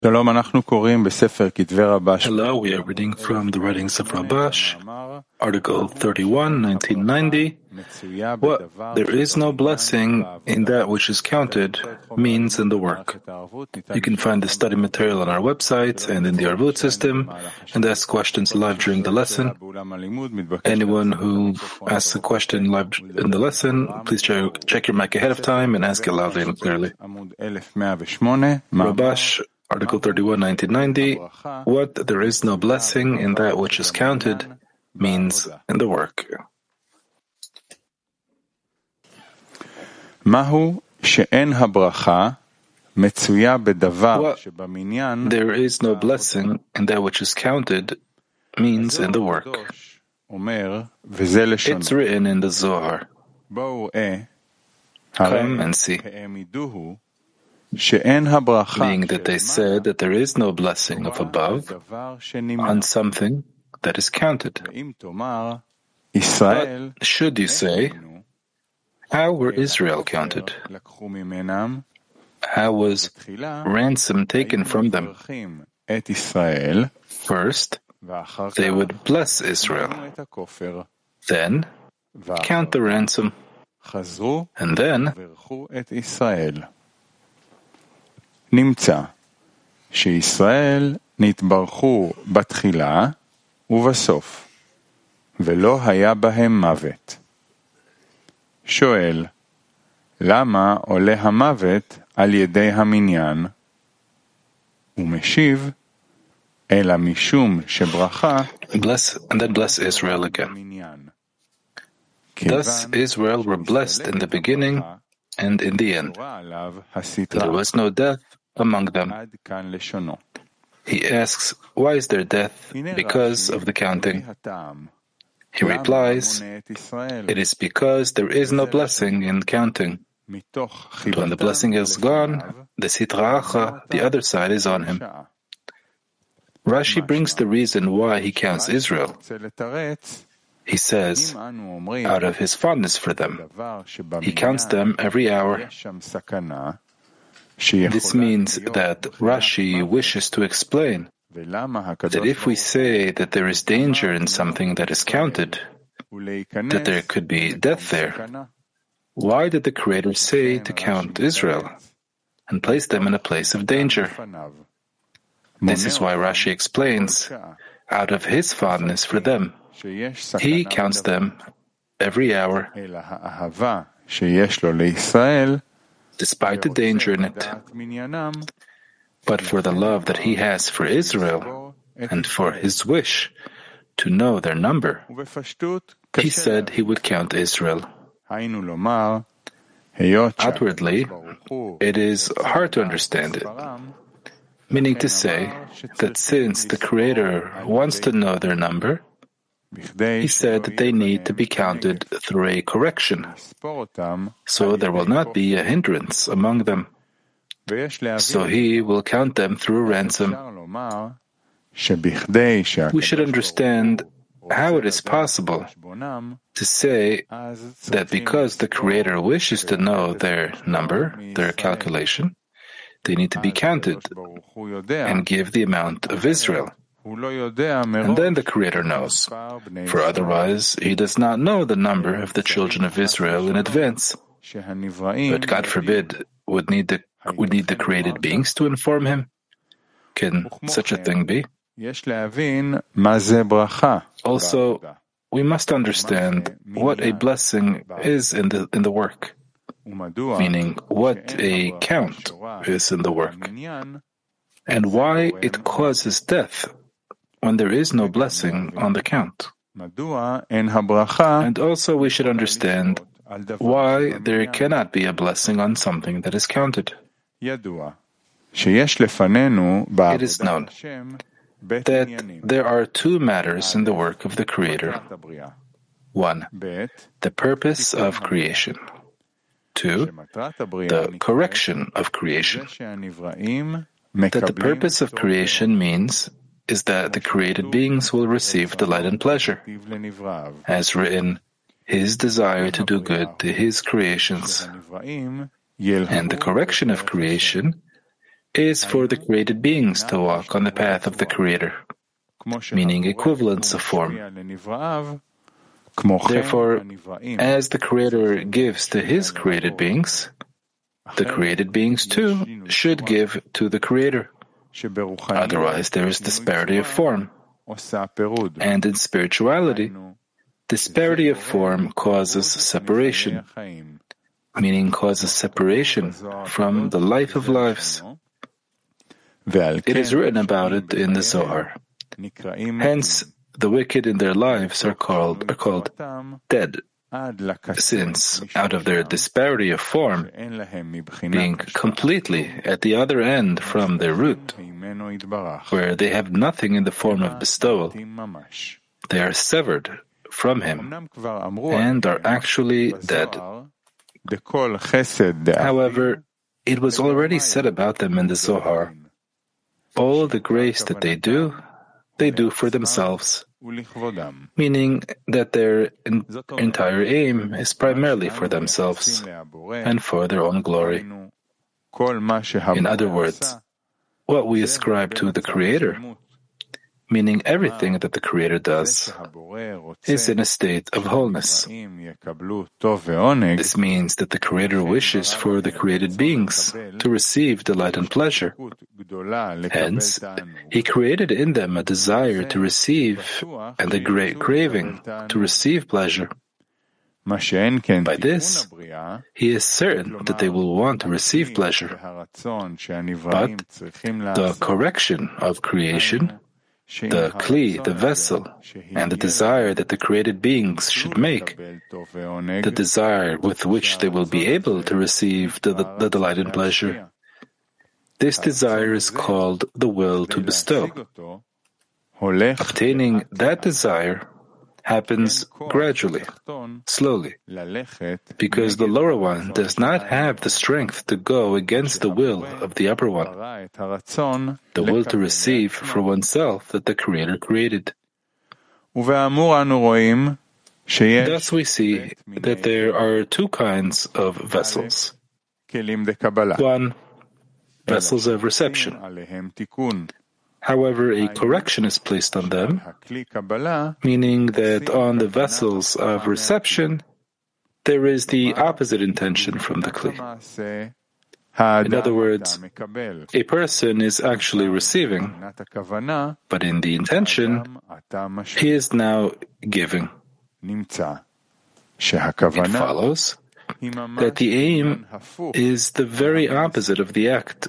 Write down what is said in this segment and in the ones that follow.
שלום, אנחנו קוראים בספר כתבי רבש. Hello, we are reading from the writings of Rabash, Article 31, 1990. What there is no blessing in that which is counted means in the work. You can find the study material on our website and in the Arvut system, and ask questions live during the lesson. Anyone who asks a question live in the lesson, please check your mic ahead of time and ask it loudly and clearly. Rabash, Article 31, 1990, what there is no blessing in that which is counted means in the work. What there is no blessing in that which is counted means in the work. It's written in the Zohar. Come and see. Being that they said that there is no blessing of above on something that is counted. But should you say, how were Israel counted? How was ransom taken from them? First, they would bless Israel, then count the ransom, and then נמצא שישראל נתברכו בתחילה ובסוף, ולא היה בהם מוות. שואל, למה עולה המוות על ידי המניין? ומשיב, אלא משום שברכה bless and then bless Israel again. Thus Israel were blessed in the beginning and in the end. There was no death among them. He asks, why is there death? Because of the counting. He replies, it is because there is no blessing in counting. And when the blessing is gone, the Sitra Achra, the other side, is on him. Rashi brings the reason why he counts Israel. He says, out of his fondness for them, he counts them every hour. This means that Rashi wishes to explain that if we say that there is danger in something that is counted, that there could be death there, why did the Creator say to count Israel and place them in a place of danger? This is why Rashi explains, out of his fondness for them, he counts them every hour, despite the danger in it. But for the love that he has for Israel and for his wish to know their number, he said he would count Israel. Outwardly, it is hard to understand it, meaning to say that since the Creator wants to know their number, he said that they need to be counted through a correction, so there will not be a hindrance among them. So he will count them through ransom. We should understand how it is possible to say that because the Creator wishes to know their number, their calculation, they need to be counted and give the amount of Israel. And then the Creator knows, for otherwise he does not know the number of the children of Israel in advance. But God forbid, would need the created beings to inform him? Can such a thing be? Also, we must understand what a blessing is in the work, meaning what a count is in the work, and why it causes death when there is no blessing on the count. And also we should understand why there cannot be a blessing on something that is counted. It is known that there are two matters in the work of the Creator. 1. The purpose of creation. 2. The correction of creation. That the purpose of creation means is that the created beings will receive delight and pleasure, as written, his desire to do good to his creations. And the correction of creation is for the created beings to walk on the path of the Creator, meaning equivalence of form. Therefore, as the Creator gives to His created beings, the created beings too should give to the Creator. Otherwise, there is disparity of form. And in spirituality, disparity of form causes separation, meaning causes separation from the life of lives. It is written about it in the Zohar. Hence, the wicked in their lives are called dead, since out of their disparity of form, being completely at the other end from their root, where they have nothing in the form of bestowal, they are severed from Him and are actually dead. However, it was already said about them in the Zohar, all the grace that they do for themselves, meaning that their entire aim is primarily for themselves and for their own glory. In other words, what we ascribe to the Creator, meaning everything that the Creator does, is in a state of wholeness. This means that the Creator wishes for the created beings to receive delight and pleasure. Hence, He created in them a desire to receive and a great craving to receive pleasure. By this, He is certain that they will want to receive pleasure. But the correction of creation, the kli, the vessel, and the desire that the created beings should make, the desire with which they will be able to receive the delight and pleasure, this desire is called the will to bestow. Obtaining that desire happens gradually, slowly, because the lower one does not have the strength to go against the will of the upper one, the will to receive for oneself that the Creator created. Thus we see that there are two kinds of vessels. One, vessels of reception. However, a correction is placed on them, meaning that on the vessels of reception, there is the opposite intention from the kli. In other words, a person is actually receiving, but in the intention, he is now giving. It follows that the aim is the very opposite of the act.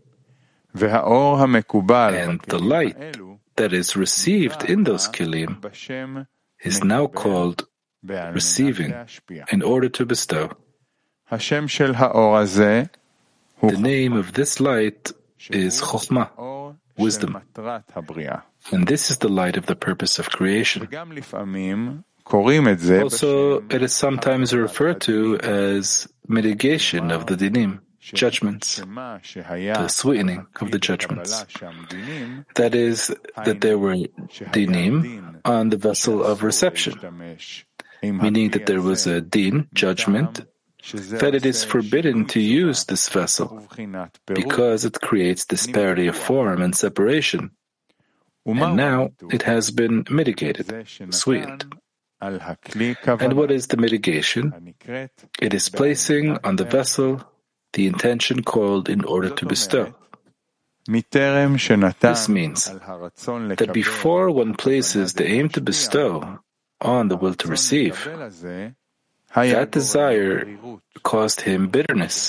And the light that is received in those kilim is now called receiving in order to bestow. The name of this light is Chokhmah, wisdom. And this is the light of the purpose of creation. Also, it is sometimes referred to as mitigation of the dinim, judgments, the sweetening of the judgments. That is, that there were dinim on the vessel of reception, meaning that there was a din, judgment, that it is forbidden to use this vessel because it creates disparity of form and separation. And now it has been mitigated, sweetened. And what is the mitigation? It is placing on the vessel the intention called in order to bestow. This means that before one places the aim to bestow on the will to receive, that desire caused him bitterness,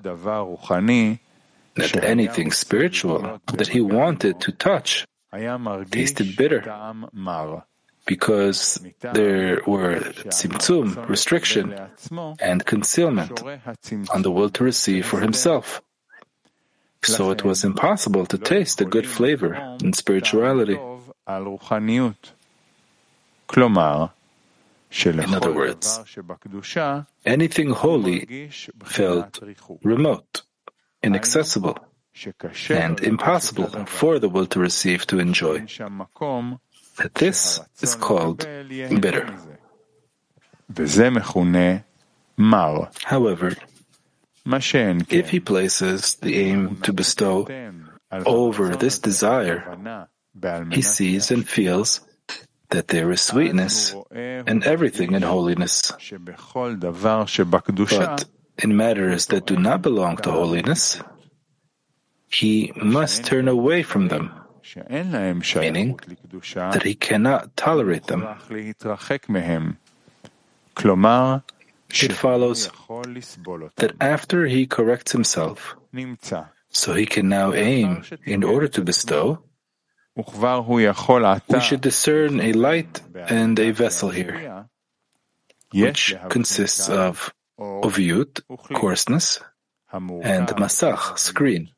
that anything spiritual that he wanted to touch tasted bitter, because there were tzimtzum, restriction, and concealment on the will to receive for himself. So it was impossible to taste the good flavor in spirituality. In other words, anything holy felt remote, inaccessible, and impossible for the will to receive to enjoy. This is called bitter. However, If he places the aim to bestow over this desire, he sees and feels that there is sweetness in everything in holiness. But in matters that do not belong to holiness, he must turn away from them, meaning that he cannot tolerate them. It follows that after he corrects himself, so he can now aim in order to bestow, we should discern a light and a vessel here, which consists of oviyut, coarseness, and masach, screen.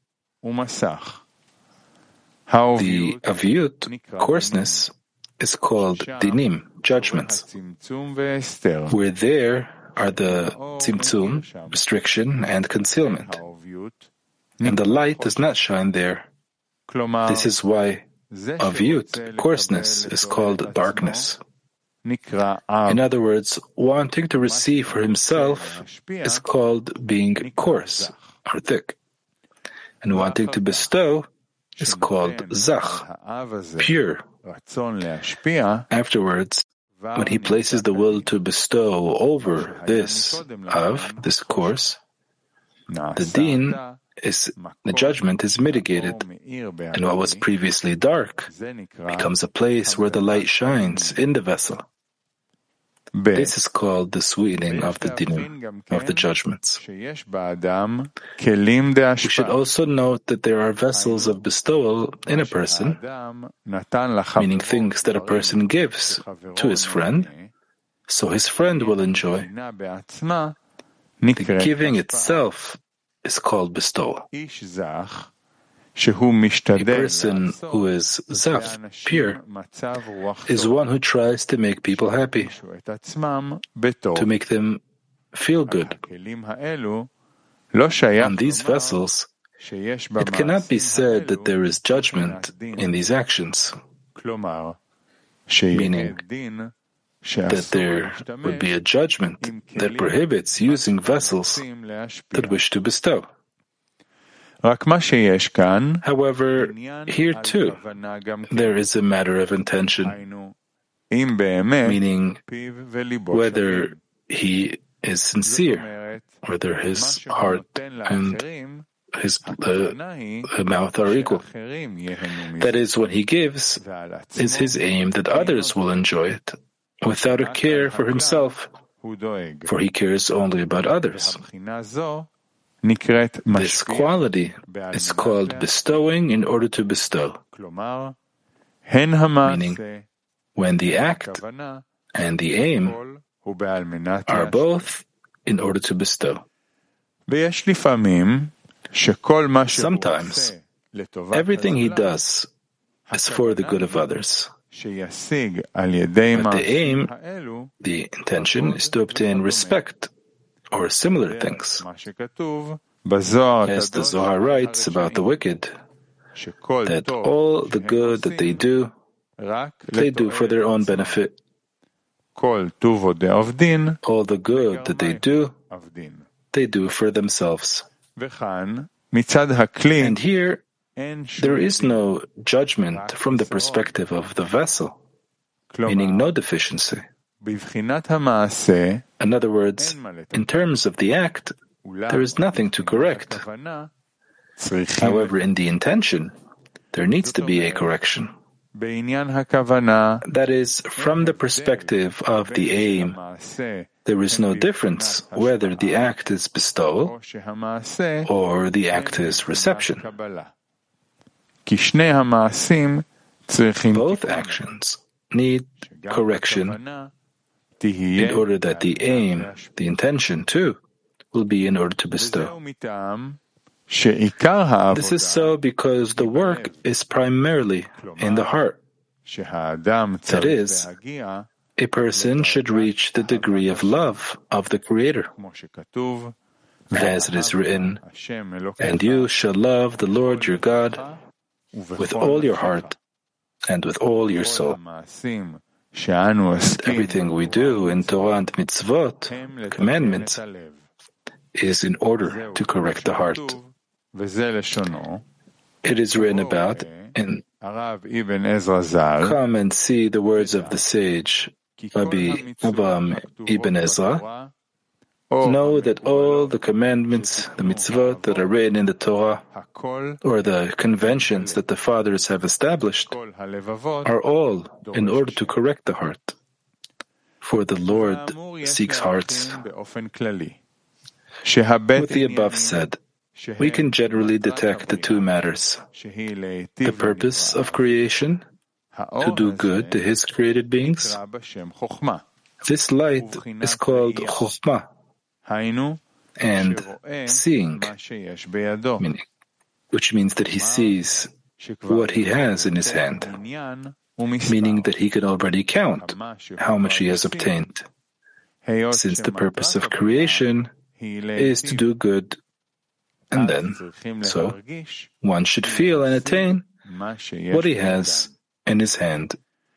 The aviyut, coarseness, is called dinim, judgments, where there are the tzimtzum, restriction and concealment, and the light does not shine there. This is why aviyut, coarseness, is called darkness. In other words, wanting to receive for himself is called being coarse or thick, and wanting to bestow is called zach, pure. Afterwards, when he places the will to bestow over this course, the din is the judgment is mitigated, and what was previously dark becomes a place where the light shines in the vessel. This is called the sweetening of the dinim, of the judgments. We should also note that there are vessels of bestowal in a person, meaning things that a person gives to his friend, so his friend will enjoy. The giving itself is called bestowal. A person who is zaf, pure, is one who tries to make people happy, to make them feel good. On these vessels, it cannot be said that there is judgment in these actions, meaning that there would be a judgment that prohibits using vessels that wish to bestow. However, here too, there is a matter of intention, meaning whether he is sincere, whether his heart and his mouth are equal. That is, what he gives is his aim that others will enjoy it, without a care for himself, for he cares only about others. This quality is called bestowing in order to bestow, meaning when the act and the aim are both in order to bestow. Sometimes, everything he does is for the good of others. But the aim, the intention, is to obtain respect or similar things. As the Zohar writes about the wicked, that all the good that they do for their own benefit. All the good that they do for themselves. And here, there is no judgment from the perspective of the vessel, meaning no deficiency. In other words, in terms of the act, there is nothing to correct. However, in the intention, there needs to be a correction. That is, from the perspective of the aim, there is no difference whether the act is bestowal or the act is reception. Both actions need correction in order that the aim, the intention too, will be in order to bestow. This is so because the work is primarily in the heart. That is, a person should reach the degree of love of the Creator. As it is written, "And you shall love the Lord your God with all your heart and with all your soul." Everything we do in Torah and mitzvot, commandments, is in order to correct the heart. It is written about in Come and see the words of the sage, Rabbi Avraham Ibn Ezra. Know that all the commandments, the mitzvot that are written in the Torah, or the conventions that the fathers have established, are all in order to correct the heart. For the Lord seeks hearts. With the above said, we can generally detect the two matters: the purpose of creation, to do good to His created beings. This light is called Chokhmah, and seeing, which means that he sees what he has in his hand, meaning that he can already count how much he has obtained. Since the purpose of creation is to do good, and then, so, one should feel and attain what he has in his hand.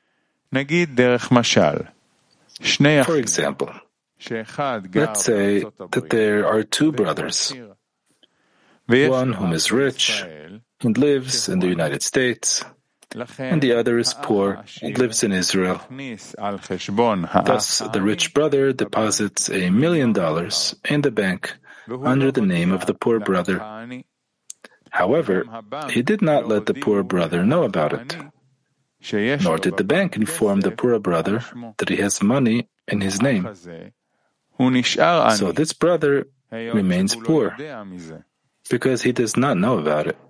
For example, let's say that there are two brothers, one whom is rich and lives in the United States, and the other is poor and lives in Israel. Thus, the rich brother deposits $1 million in the bank under the name of the poor brother. However, he did not let the poor brother know about it, nor did the bank inform the poor brother that he has money in his name. So this brother remains poor because he does not know about it.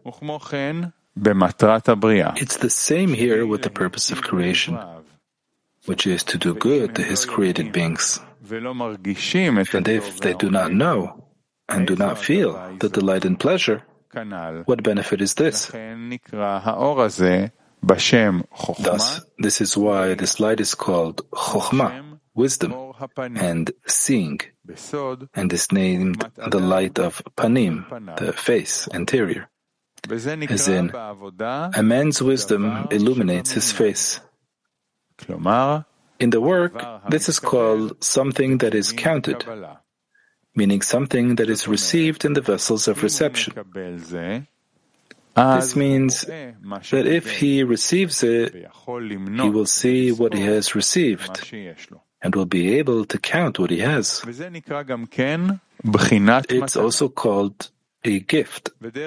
It's the same here with the purpose of creation, which is to do good to His created beings. And if they do not know and do not feel the delight and pleasure, what benefit is this? Thus, this is why this light is called Chokhmah, wisdom, and seeing, and is named the light of Panim, the face, interior. As in, a man's wisdom illuminates his face. In the work, this is called something that is counted, meaning something that is received in the vessels of reception. This means that if he receives it, he will see what he has received and will be able to count what he has. It's also called a gift.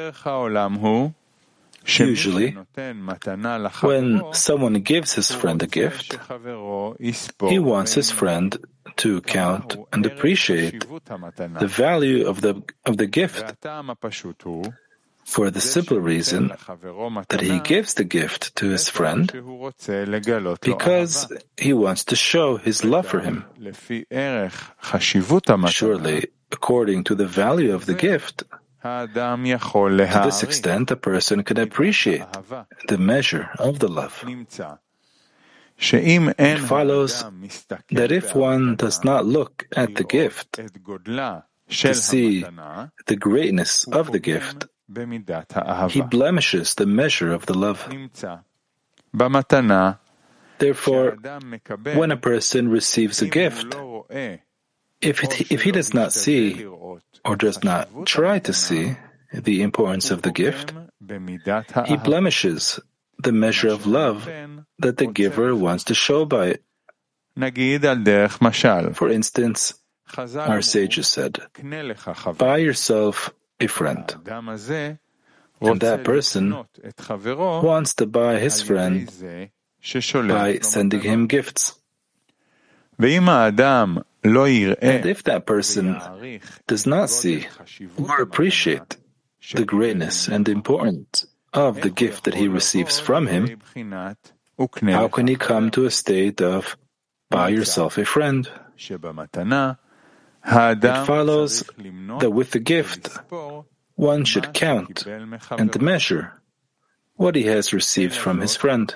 Usually, when someone gives his friend a gift, he wants his friend to count and appreciate the value of the gift, for the simple reason that he gives the gift to his friend because he wants to show his love for him. Surely, according to the value of the gift, to this extent, a person can appreciate the measure of the love. It follows that if one does not look at the gift to see the greatness of the gift, he blemishes the measure of the love. Therefore, when a person receives a gift, if he does not see or does not try to see the importance of the gift, he blemishes the measure of love that the giver wants to show by it. For instance, our sages said, buy yourself a friend. And that person wants to buy his friend by sending him gifts. And if that person does not see or appreciate the greatness and importance of the gift that he receives from him, how can he come to a state of buy yourself a friend? It follows that with the gift, one should count and measure what he has received from his friend.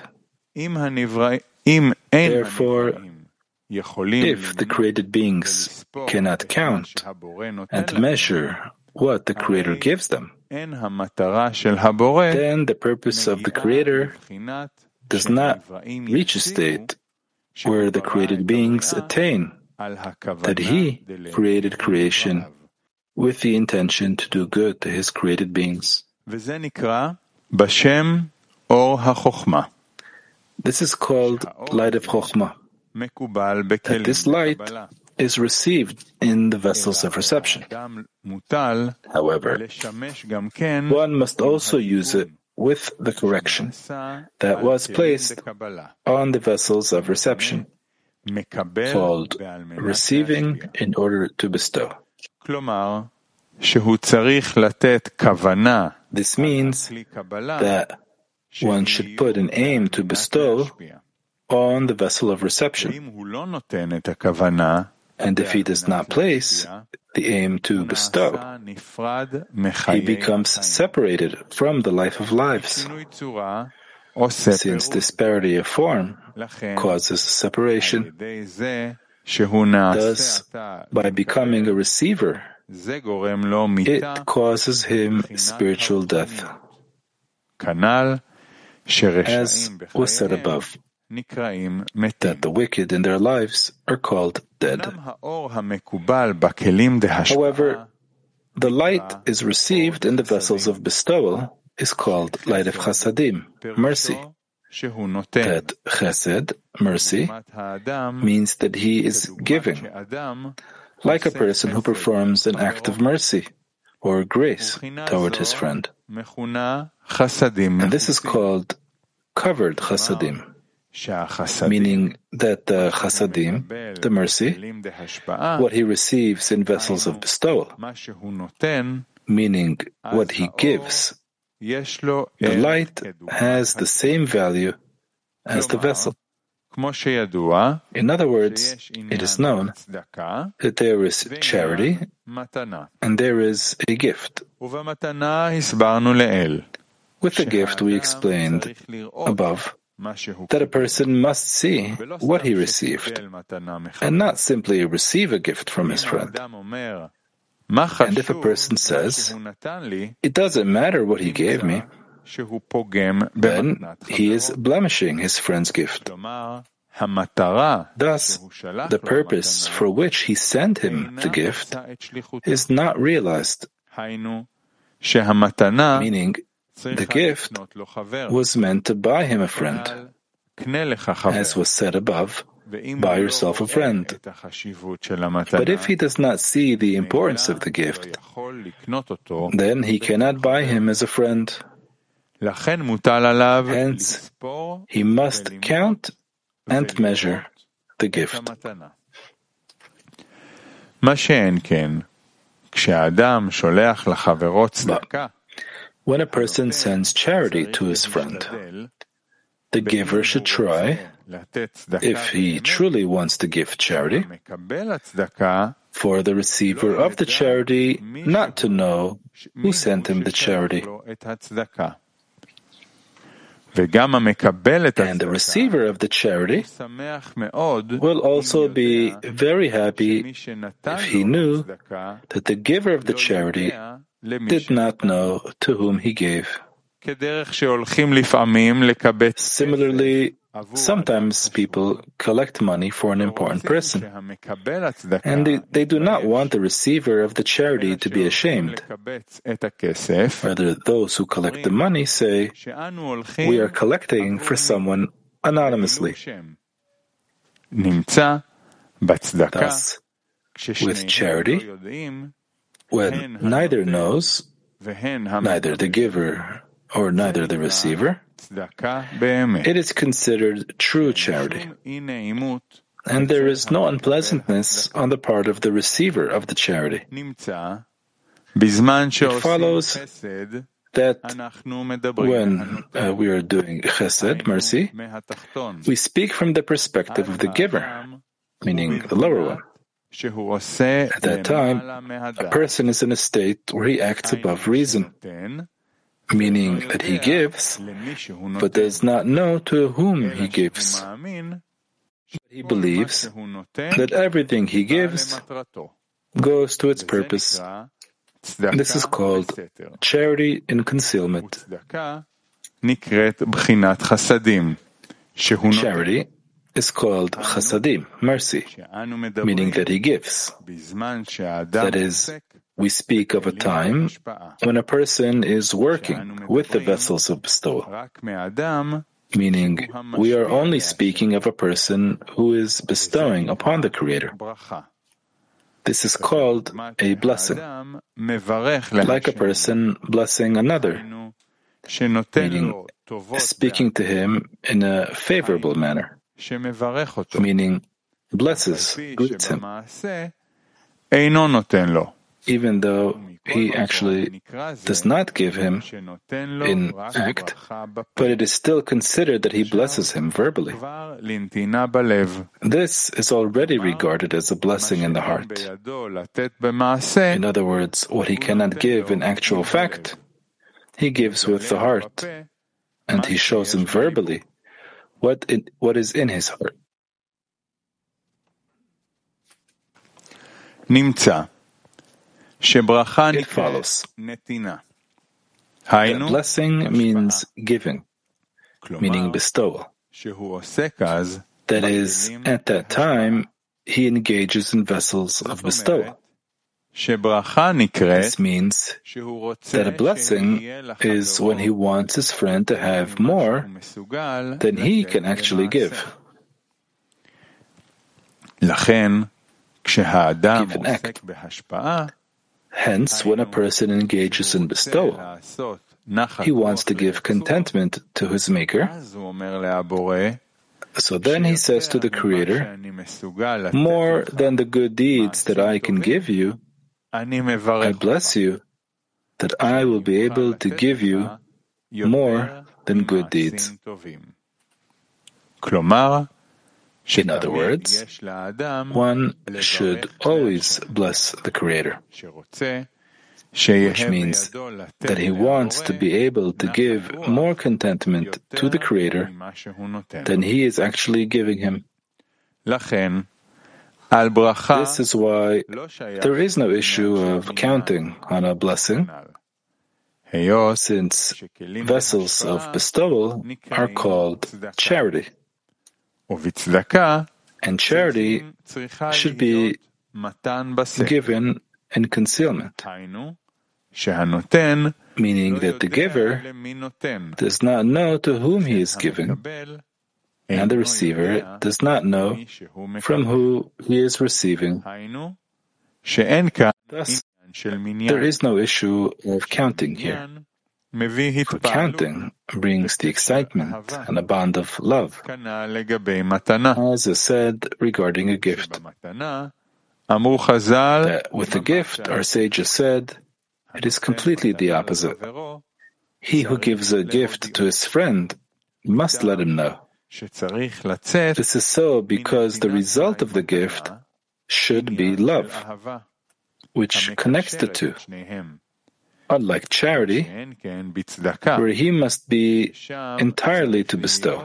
Therefore, if the created beings cannot count and measure what the Creator gives them, then the purpose of the Creator does not reach a state where the created beings attain that He created creation with the intention to do good to his created beings. וזה נקרא בשם אור החוכמה. This is called light of Chokhmah. מקובל That בכלים this light קבלה. is received in the vessels of reception. אדם מוטל However, לשמש גם כן one must also use it with the correction that was placed on the vessels of reception, called receiving in order to bestow. כלומר, שהוא צריך לתת כוונה This means that one should put an aim to bestow on the vessel of reception. ואם הוא לא נותן את הכוונה, And if he does not place the aim to bestow, נפרד he מחיי becomes separated from the life of lives, שינוי צורה עושה since disparity of form לכן causes על separation. ידי זה שהוא נעשה Thus, עתה by becoming a receiver, זה גורם לו מיתה it causes him spiritual death, כנ"ל as שרשעים was said בחייהם above, נקראים מתים. that the wicked in their lives are called dead. אומנם האור המקובל בכלים דהשפעה However, the light is received in the vessels of bestowal is called light of chasadim, mercy. שהוא נותן. That chesed, mercy, לעומת האדם, means that he is כדוגמת giving, שאדם like a עושה person who חסד performs an act of mercy or grace ובחינה toward זו his friend. מכונה חסדים And this is מכוסים. called covered chasadim, שהחסדים meaning that the chasadim, the mercy, בכלים דהשפעה, what he receives in vessels of bestowal, מה שהוא נותן, meaning what אז he האור gives, יש לו the ערך light כדוגמת has the same value as the כלומר, vessel. כמו שידוע, In other words, שיש it is עניין known צדקה that there is charity ועניין מתנה. and there is a gift. ובמתנה הסברנו לעיל, With the gift, we שהאדם explained צריך לראות above מה שהוא that a קיבל, person must see ולא what he סתם received שקיבל מתנה מחבר. and not simply receive a gift from his אם friend. האדם אומר, מה And if a חשוב person מה says, שהוא נתן לי, it doesn't matter what he gave me, שהוא פוגם then במתנת he is חברו. blemishing his friend's gift. כלומר, המטרה Thus, שהוא שלח the לו purpose המתנה for which he sent him the אינה gift עושה את שליחותו. is not realized, היינו, שהמתנה meaning the צריכה gift לקנות לו חבר. was meant to buy him a friend, כנ"ל, קנה לך חבר. as was said above, ואם buy הוא yourself a לא friend. רואה את החשיבות של המתנה, But if he does not see the importance of the לא gift, יכול לקנות אותו, then he cannot buy him as a friend. לכן מוטל עליו Hence, לספור he must ולמנות count and measure the את gift. המתנה. מה שאין כן, כשאדם שולח לחברו צדקה, When a person sends charity to his friend, the giver should try, if he truly wants to give charity, מקבל הצדקה for the receiver of the charity not to know who sent him the charity. את הצדקה. וגם המקבל את And the הצדקה receiver of the charity שמח מאוד will also be very happy שמי שנתן if he לו knew הצדקה that the giver of the לא charity יודע למי did not שנתן. know to whom he gave. כדרך שהולכים לפעמים לקבץ Similarly, עבור sometimes אדם people חשוב. collect money for an important רוצים person, שהמקבל הצדקה and they do not יתבייש. want the receiver of the charity to be אלא ashamed. שהולכים לקבץ את הכסף, Rather, those who collect the money say, שאנו הולכים we are collecting עבור for someone anonymously. מילוי שם. נמצא בצדקה, Thus, כששניהם with charity, לא יודעים, when neither knows, והן neither the giver or neither the receiver, צדקה באמת. it is considered true charity, שום אי נעימות and there is no unpleasantness on the part of the receiver of the charity. נמצא בזמן שעושים follows חסד, That אנחנו מדברים when we are doing chesed, mercy, מהתחתון. we speak from the perspective of the giver, meaning the lower one. שהוא עושה At that time, למעלה a מהדעת. person is in a state where he acts above reason, נותן, meaning that he gives, למי שהוא but נותן. does not know to whom he אלא gives. שהוא מאמין He שכל believes מה שהוא נותן that everything he בא gives למטרתו. goes to its וזה purpose. נקרא צדקה This is called בסתר. charity in concealment. וצדקה נקראת בחינת חסדים, שהוא נותן. Charity is called chasadim, mercy, שאנו meaning מדברים that he gives. בזמן שהאדם That is, עוסק we speak of a time when a person is working with the vessels of bestowal, meaning we are only speaking of a person who is bestowing upon the Creator. This is called a blessing, like a person blessing another, meaning speaking to him in a favorable manner, meaning blesses, greets him, even though he actually does not give him in act, but it is still considered that he blesses him verbally. This is already regarded as a blessing in the heart. In other words, what he cannot give in actual fact, he gives with the heart, and he shows him verbally what is in his heart. It follows that blessing means giving, meaning bestowal. That is, at that time, he engages in vessels of bestowal. This means that a blessing is when he wants his friend to have more than he can actually give. Give an act. Hence, when a person engages in bestowal, he wants to give contentment to his Maker. So then he says to the Creator, more than the good deeds that I can give you, I bless you that I will be able to give you more than good deeds. In other words, one should always bless the Creator, which means that he wants to be able to give more contentment to the Creator than he is actually giving him. This is why there is no issue of counting on a blessing, since vessels of bestowal are called charity. And charity should be given in concealment, meaning that the giver does not know to whom he is giving, and the receiver does not know from who he is receiving. Thus, there is no issue of counting here. For counting brings the excitement and a bond of love, as is said regarding a gift. That with a gift, our sages said, it is completely the opposite. He who gives a gift to his friend must let him know. This is so because the result of the gift should be love, which connects the two. Unlike charity, where he must be entirely to bestow.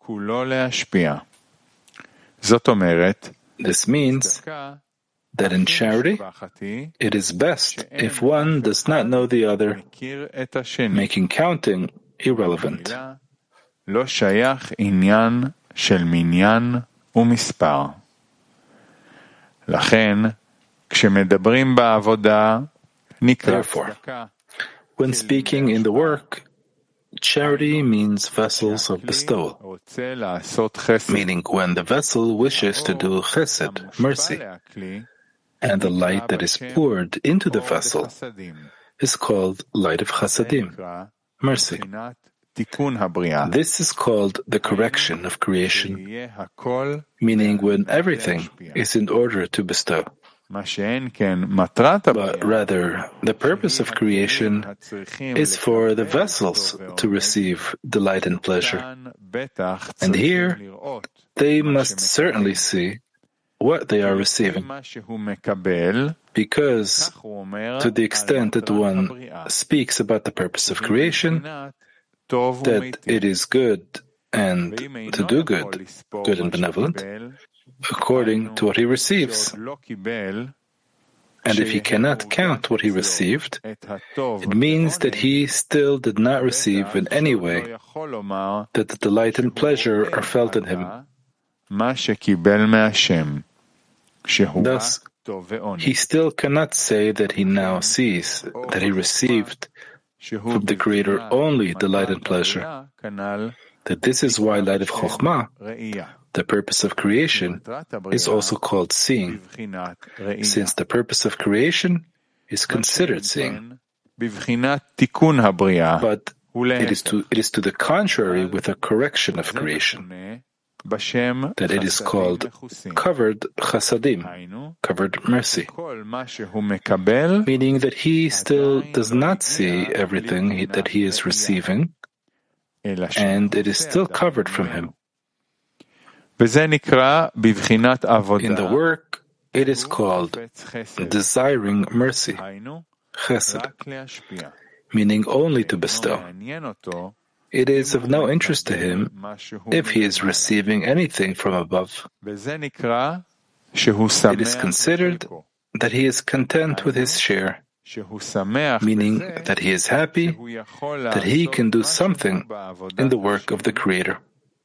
This means that in charity, it is best if one does not know the other, making counting irrelevant. Therefore, when speaking in the work, charity means vessels of bestowal, meaning when the vessel wishes to do chesed, mercy, and the light that is poured into the vessel is called light of chasadim, mercy. This is called the correction of creation, meaning when everything is in order to bestow. But rather, the purpose of creation is for the vessels to receive delight and pleasure. And here, they must certainly see what they are receiving. Because, to the extent that one speaks about the purpose of creation, that it is good and to do good, good and benevolent, according to what he receives. And if he cannot count what he received, it means that he still did not receive in any way that the delight and pleasure are felt in him. Thus, he still cannot say that he now sees, that he received from the Creator only the light and pleasure, that this is why light of Chokhmah, the purpose of creation, is also called seeing, since the purpose of creation is considered seeing. But it is to the contrary with a correction of creation, that it is called covered chasadim, covered mercy, meaning that he still does not see everything that he is receiving, and it is still covered from him. In the work, it is called desiring mercy, chesed, meaning only to bestow. It is of no interest to him if he is receiving anything from above. It is considered that he is content with his share, meaning that he is happy that he can do something in the work of the Creator.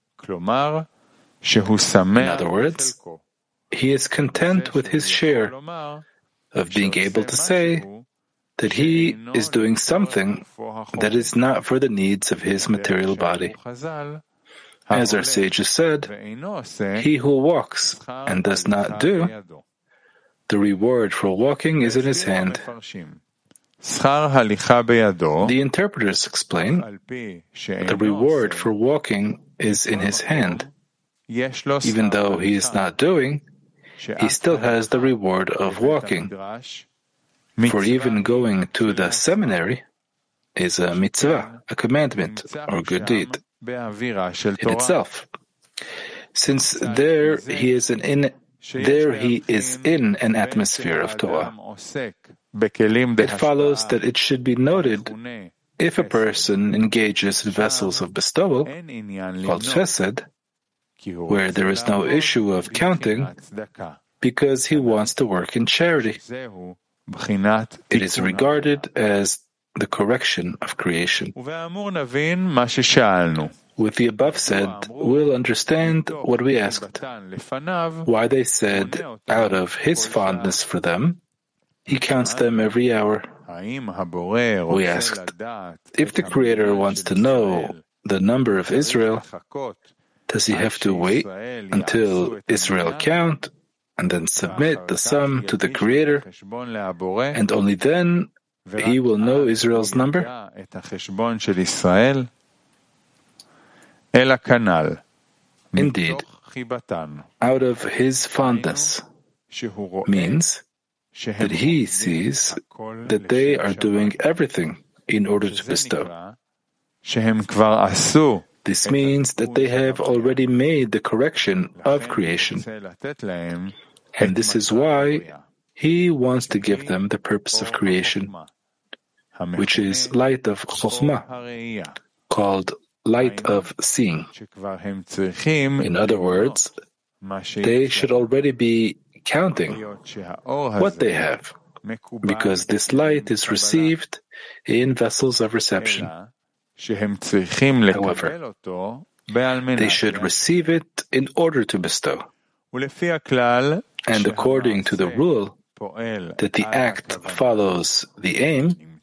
In other words, he is content with his share of being able to say that he is doing something that is not for the needs of his material body. As our sages said, he who walks and does not do, the reward for walking is in his hand. The interpreters explain the reward for walking is in his hand. Even though he is not doing, he still has the reward of walking. For even going to the seminary is a mitzvah, a commandment, or good deed in itself. Since there he is in an atmosphere of Torah, it follows that it should be noted if a person engages in vessels of bestowal, called chesed, where there is no issue of counting, because he wants to work in charity. It is regarded as the correction of creation. With the above said, we'll understand what we asked, why they said, out of his fondness for them, he counts them every hour. We asked, if the Creator wants to know the number of Israel, does he have to wait until Israel count and then submit the sum to the Creator, and only then he will know Israel's number? Indeed, out of his fondness means that he sees that they are doing everything in order to bestow. This means that they have already made the correction of creation, and this is why he wants to give them the purpose of creation, which is light of Chokhmah, called light of seeing. In other words, they should already be counting what they have, because this light is received in vessels of reception. However, they should receive it in order to bestow. And according to the rule that the act follows the aim,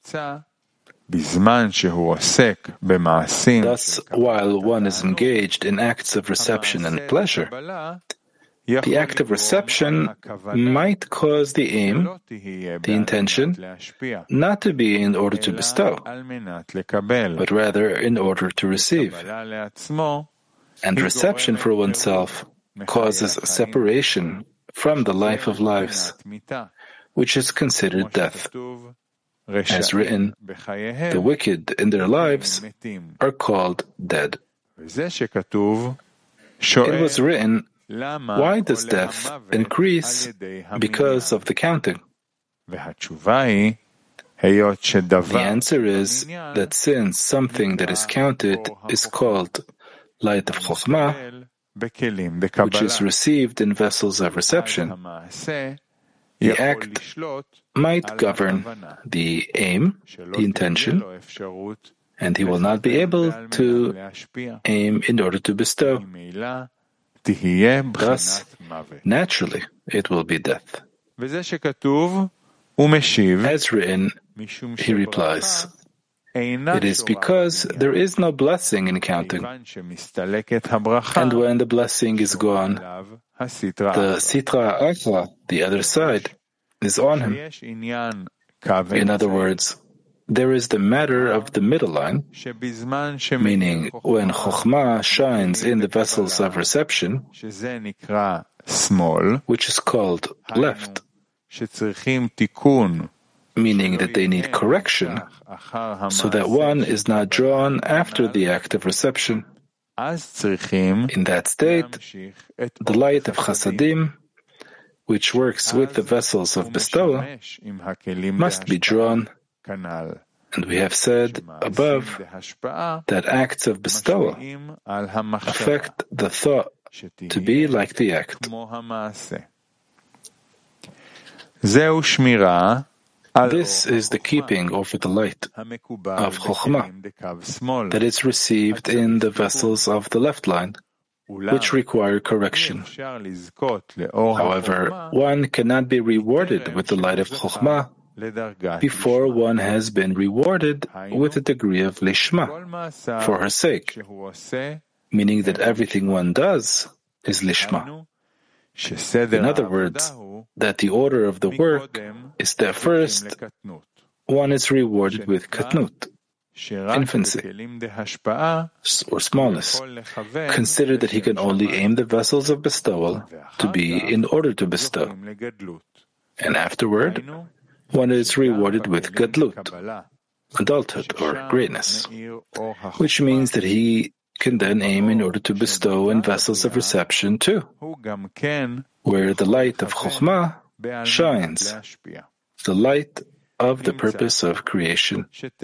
thus, while one is engaged in acts of reception and pleasure, the act of reception might cause the aim, the intention, not to be in order to bestow, but rather in order to receive. And reception for oneself causes separation from the life of lives, which is considered death. As written, the wicked in their lives are called dead. It was written, why does death increase? Because of the counting. The answer is that since something that is counted is called light of Chokhmah, which is received in vessels of reception, the act might govern the aim, the intention, and he will not be able to aim in order to bestow. Thus, naturally, it will be death. As written, he replies, it is because there is no blessing in counting. And when the blessing is gone, the sitra acha, the other side, is on him. In other words, there is the matter of the middle line, meaning when Chokhmah shines in the vessels of reception, which is called left, meaning that they need correction, so that one is not drawn after the act of reception. In that state, the light of Chasadim, which works with the vessels of bestowal, must be drawn. And we have said above that acts of bestowal affect the thought to be like the act. This is the keeping over the light of Chokhmah that is received in the vessels of the left line, which require correction. However, one cannot be rewarded with the light of Chokhmah before one has been rewarded with a degree of lishma, for her sake, meaning that everything one does is lishma. In other words, that the order of the work is that first one is rewarded with katnut, infancy, or smallness. Consider that he can only aim the vessels of bestowal to be in order to bestow. And afterward, one is rewarded with gadlut, adulthood or greatness, which means that he can then aim in order to bestow in vessels of reception too, where the light of Chokhmah shines, the light of the purpose of creation.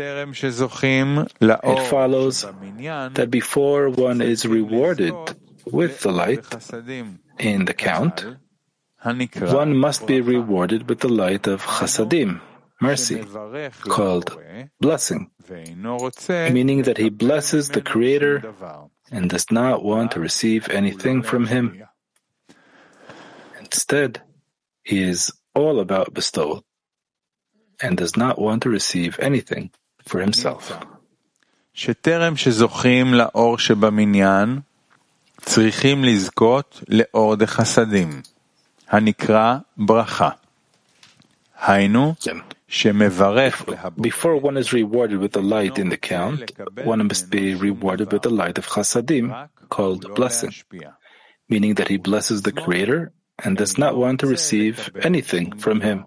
It follows that before one is rewarded with the light in the count, one must be rewarded with the light of chasadim, mercy, called blessing, meaning that he blesses the Creator and does not want to receive anything from him. Instead, he is all about bestowal and does not want to receive anything for himself. שטרם שזוכים לאור שבמניין, צריכים לזכות לאור דחסדים, הנקרא ברכה. היינו, שמברך Before one is rewarded with the light in the count, one must be rewarded with the light of chasadim, called blessing, meaning that he blesses the Creator and does not want to receive anything from him.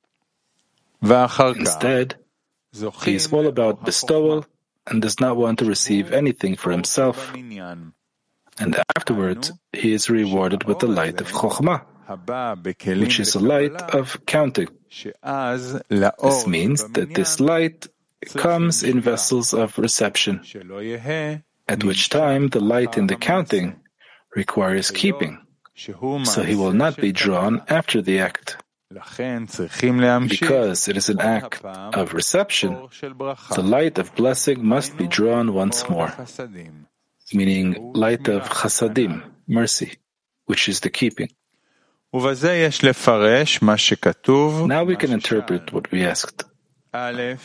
Instead, he is all about bestowal and does not want to receive anything for himself. And afterwards, he is rewarded with the light of Chokhmah, which is a light of counting. This means that this light comes in vessels of reception, at which time the light in the counting requires keeping, so he will not be drawn after the act. Because it is an act of reception, the light of blessing must be drawn once more, meaning light of chasadim, mercy, which is the keeping. Now we can interpret what we asked. 1.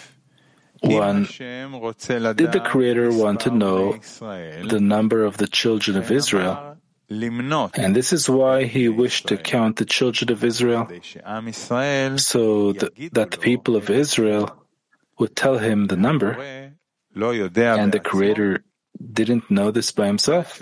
Did the Creator want to know the number of the children of Israel? And this is why he wished to count the children of Israel, so that the people of Israel would tell him the number, and the Creator didn't know this by himself.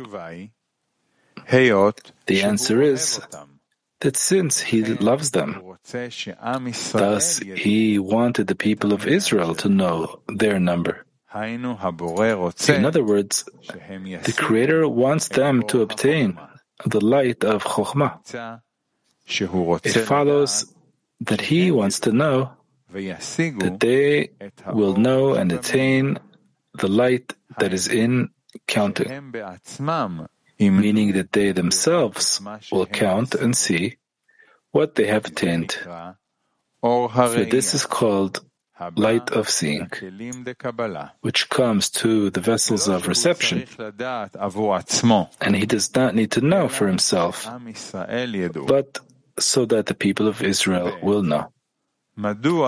The answer is that since he loves them, thus he wanted the people of Israel to know their number. In other words, the Creator wants them to obtain the light of Chokhmah. It follows that he wants to know that they will know and attain the light that is in counting, meaning that they themselves will count and see what they have attained. For this is called light of seeing, which comes to the vessels of reception, and he does not need to know for himself, but so that the people of Israel will know. 2.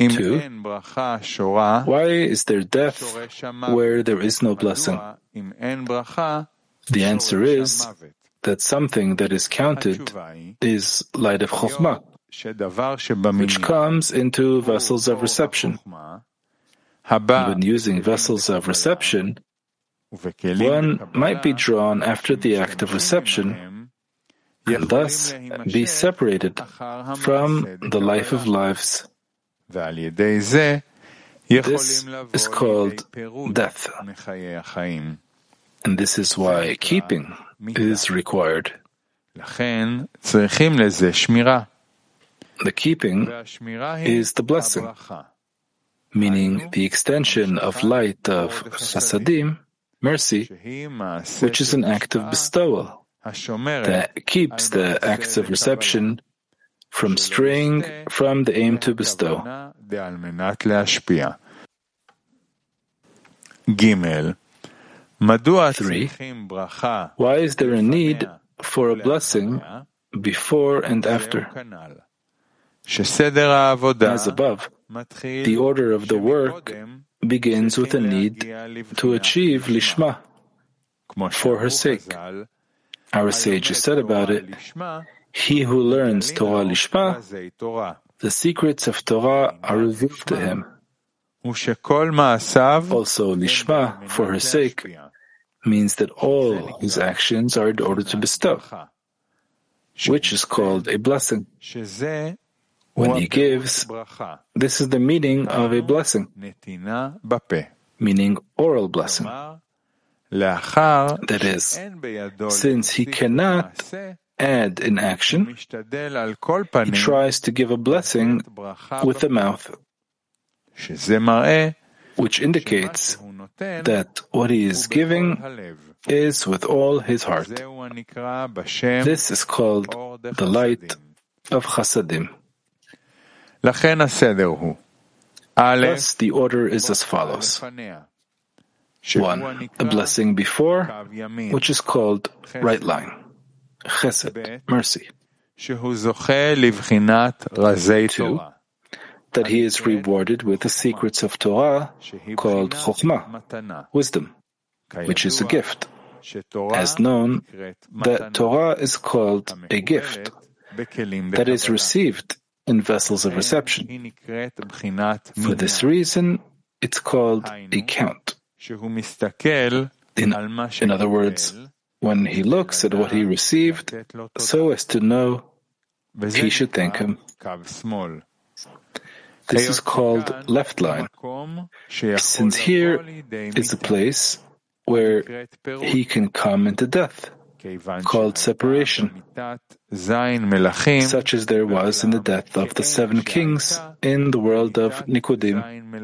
Why is there death where there is no blessing? The answer is that something that is counted is light of Chokhmah, which comes into vessels of reception. When using vessels of reception, one might be drawn after the act of reception and thus be separated from the life of lives. This is called death. And this is why keeping is required. The keeping is the blessing, meaning the extension of light of chasadim, mercy, which is an act of bestowal that keeps the acts of reception from straying from the aim to bestow. 3. Why is there a need for a blessing before and after? As above, the order of the work begins with a need to achieve lishma, for her sake. Our sages said about it, he who learns Torah lishma, the secrets of Torah are revealed to him. Also, lishma, for her sake, means that all his actions are in order to bestow, which is called a blessing. When he gives, this is the meaning of a blessing, meaning oral blessing. That is, since he cannot add in action, he tries to give a blessing with the mouth, which indicates that what he is giving is with all his heart. This is called the light of chasadim. Thus, the order is as follows. 1. A blessing before, which is called right line, chesed, mercy. 2. That he is rewarded with the secrets of Torah called Chokhmah, wisdom, which is a gift. As known, that Torah is called a gift that is received in vessels of reception. For this reason, it's called a count. In other words, when he looks at what he received, so as to know, he should thank him. This is called left line, since here is a place where he can come into death, called separation, such as there was in the death of the 7 kings in the world of Nikudim.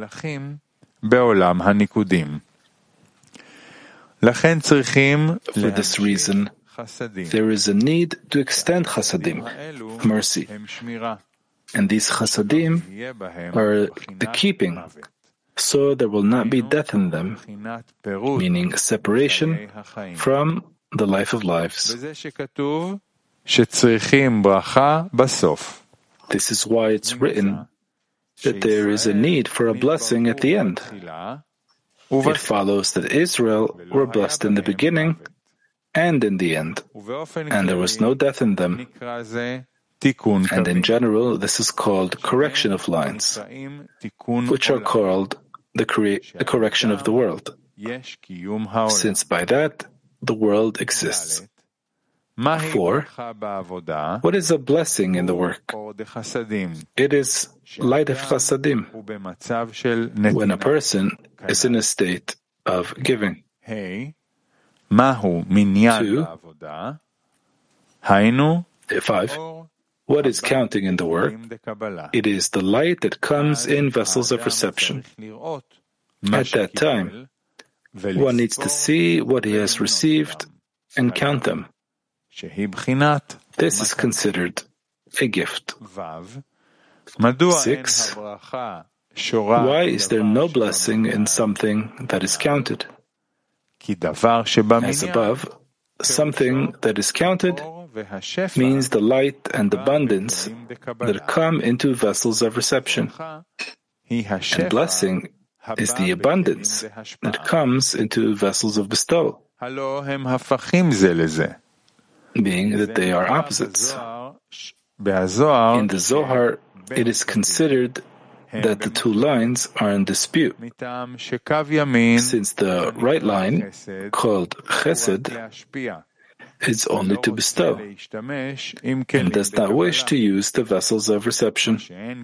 For this reason, there is a need to extend chasadim, mercy. And these chasadim are the keeping, so there will not be death in them, meaning separation from the life of lives. This is why it's written that there is a need for a blessing at the end. It follows that Israel were blessed in the beginning and in the end, and there was no death in them. And in general, this is called correction of lines, which are called the correction of the world, since by that the world exists. 4. What is a blessing in the work? It is light of chasadim, when a person is in a state of giving. 2. 5. What is counting in the work? It is the light that comes in vessels of reception. At that time, one needs to see what he has received and count them. This is considered a gift. 6. Why is there no blessing in something that is counted? As above, something that is counted means the light and abundance that come into vessels of reception. And blessing is the abundance that comes into vessels of bestowal, being that they are opposites. In the Zohar, it is considered that the two lines are in dispute, since the right line, called Chesed, is only to bestow, and does not wish to use the vessels of reception.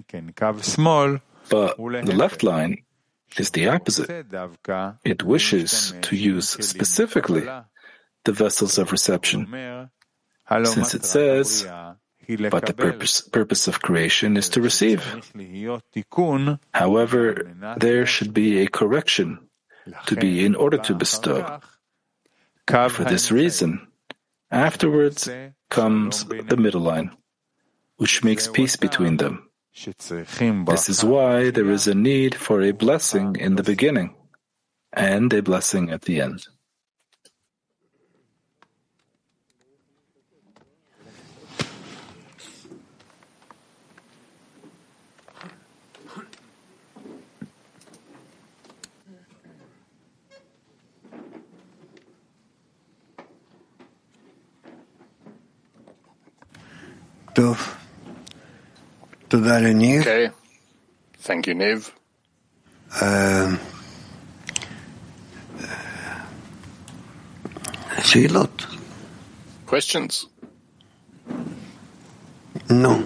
But the left line is the opposite. It wishes to use specifically the vessels of reception, since it says, but the purpose of creation is to receive. However, there should be a correction to be in order to bestow. For this reason, afterwards comes the middle line, which makes peace between them. This is why there is a need for a blessing in the beginning and a blessing at the end. Okay. Thank you, Niv. Questions? No.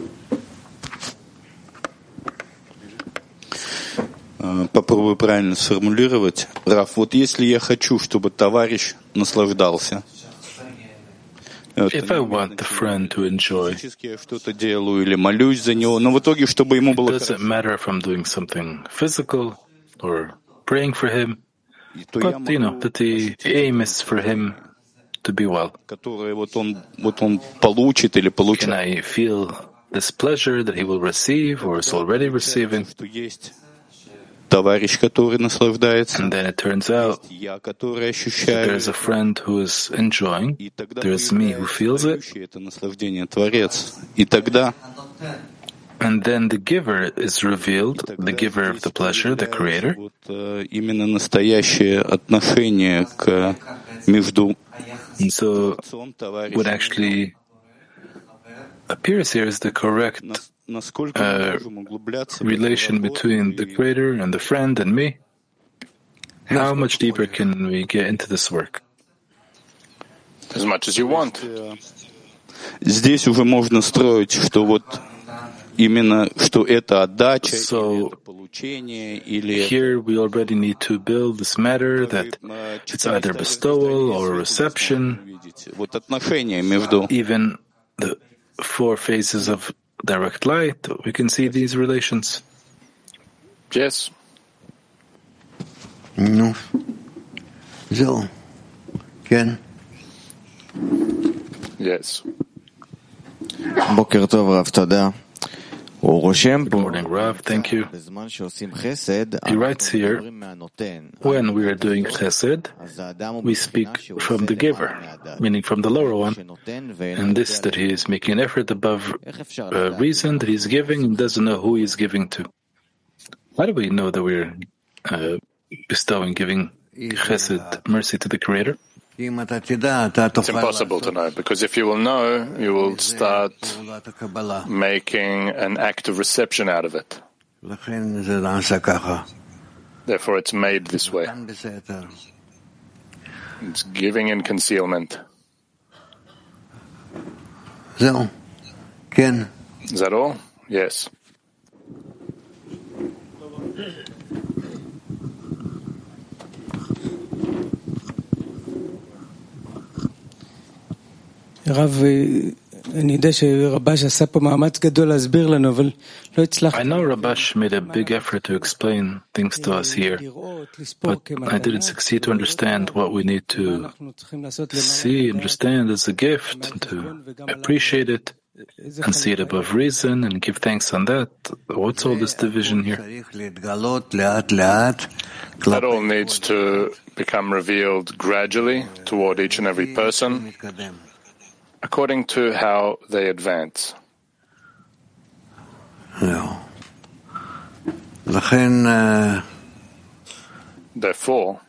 Попробую правильно сформулировать. Раф, вот если я хочу, чтобы товарищ наслаждался, if I want the friend to enjoy, я что-то делаю или молюсь за него, но в итоге, чтобы ему было it doesn't matter if I'm doing something physical or praying for him, but that the aim is for him to be well. Которое вот он получит или получит. Can I feel this pleasure that he will receive or is already receiving? Что есть товарищ, который наслаждается, and then it turns out я, который ощущаю, there's a friend who is enjoying, there's me who feels it, это наслаждение Творец. И тогда and then the giver is revealed, the giver of the pleasure, the creator. Вот именно настоящее отношение к между and so what actually appears here is the correct relation between the creator and the friend and me. How much deeper can we get into this work? As much as you want. Здесь уже можно строить, что вот именно, что это отдача, so, или это получение, или here we already need to build this matter that it's either bestowal or reception. Вот отношения между even the four phases of direct light, we can see these relations. Yes. No. So, Ken. Yes. בוקר טוב, רב, תודה. Good morning, Rav. Thank you. He writes here, when we are doing chesed, we speak from the giver, meaning from the lower one, and this that he is making an effort above reason that he's giving and doesn't know who he's giving to. How do we know that we're bestowing, giving chesed, mercy to the Creator? It's impossible to know, because if you will know, you will start making an act of reception out of it. Therefore, it's made this way. It's giving in concealment. Is that all? Yes. רב, אני יודע שרבש עשה פה מאמץ גדול להסביר לנו, אבל לא הצלחתי. I know Rabash made a big effort to explain things to us here, but I didn't succeed to understand what we need to see, understand as a gift, and to appreciate it, and see it above reason, and give thanks on that. What's all this division here? That all needs to become revealed gradually toward each and every person, according to how they advance. Therefore,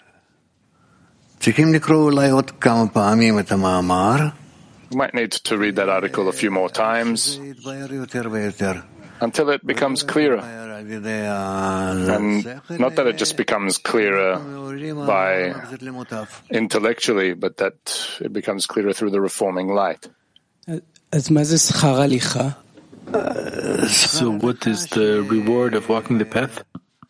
you might need to read that article a few more times until it becomes clearer. And not that it just becomes clearer by intellectually, but that it becomes clearer through the reforming light. So what is the reward of walking the path?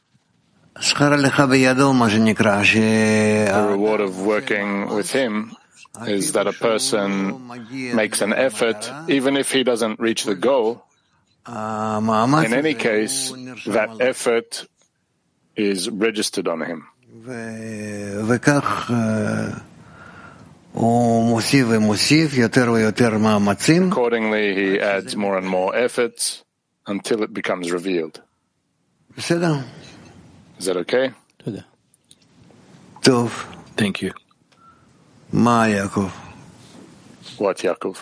The reward of working with him is that a person makes an effort, even if he doesn't reach the goal. In any case, that effort is registered on him. Accordingly, he adds more and more efforts until it becomes revealed. Is that okay? Thank you. What, Yaakov?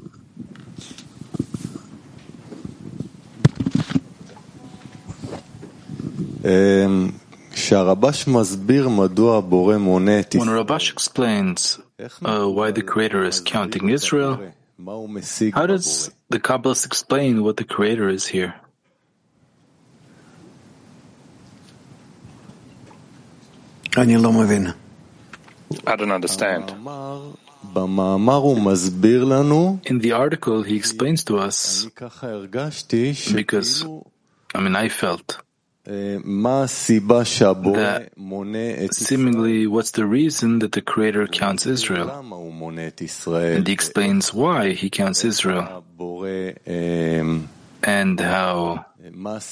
When Rabash explains why the Creator is counting Israel, how does the Kabbalist explain what the Creator is here? I don't understand. In the article, he explains to us, because, I felt that seemingly what's the reason that the Creator counts Israel? And he explains why he counts Israel and how. What's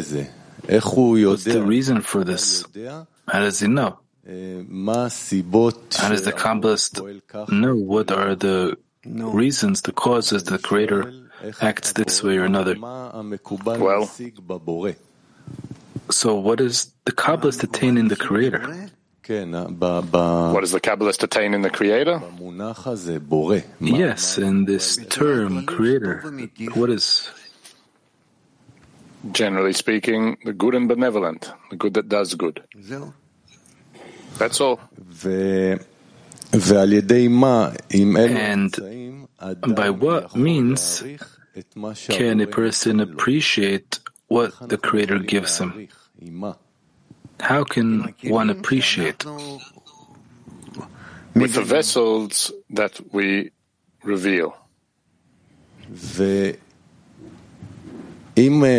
the reason for this? How does he know? How does the Kabbalist know what are the reasons, the causes the Creator acts this way or another? Well, so what does the Kabbalist attain in the Creator? What does the Kabbalist attain in the Creator? Yes, in this term, Creator, what is? Generally speaking, the good and benevolent, the good that does good. That's all. And by what means can a person appreciate what the Creator gives him? How can one appreciate? With the vessels that we reveal. And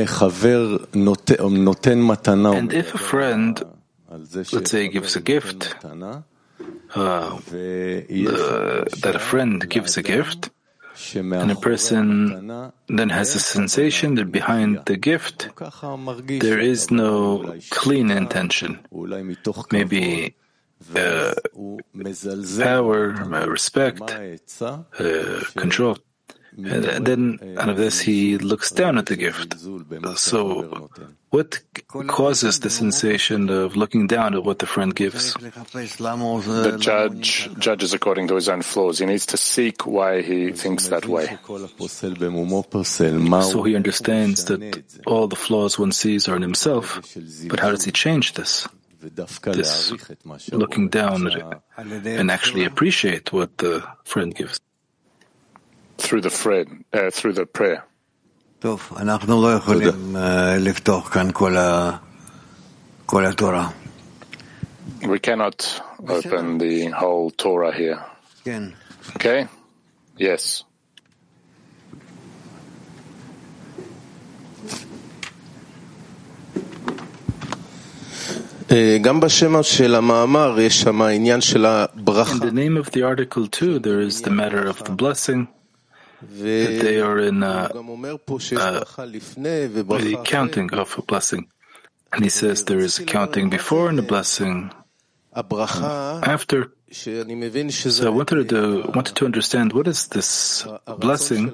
if a friend, let's say, gives a gift, that a friend gives a gift, and a person then has a sensation that behind the gift there is no clean intention, maybe power, respect, control. And then out of this he looks down at the gift. So what causes the sensation of looking down at what the friend gives? The judge judges according to his own flaws. He needs to seek why he thinks that way. So he understands that all the flaws one sees are in himself, but how does he change this? This looking down at it and actually appreciate what the friend gives. Through the prayer. We cannot open the whole Torah here. Okay? Yes. In the name of the article too, there is the matter of the blessing, that they are in the counting of a blessing. And he says there is a counting before and a blessing after. So I wanted to understand, what is this blessing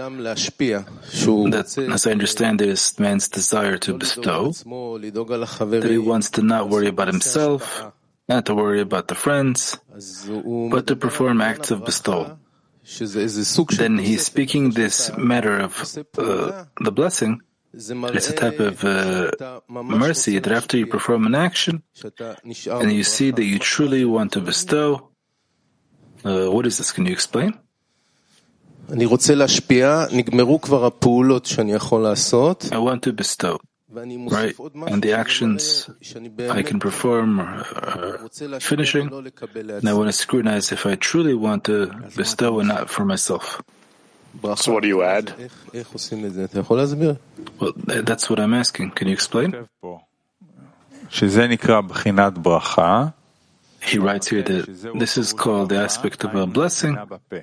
that, as I understand, is man's desire to bestow, that he wants to not worry about himself, not to worry about the friends, but to perform acts of bestowal. then he's speaking this matter of the blessing. It's a type of mercy that after you perform an action and you see that you truly want to bestow. What is this? Can you explain? I want to bestow, right? And the actions I can perform are finishing. And I want to scrutinize if I truly want to bestow and not for myself. So what do you add? Well, that's what I'm asking. Can you explain? He writes here that this is called the aspect of a blessing,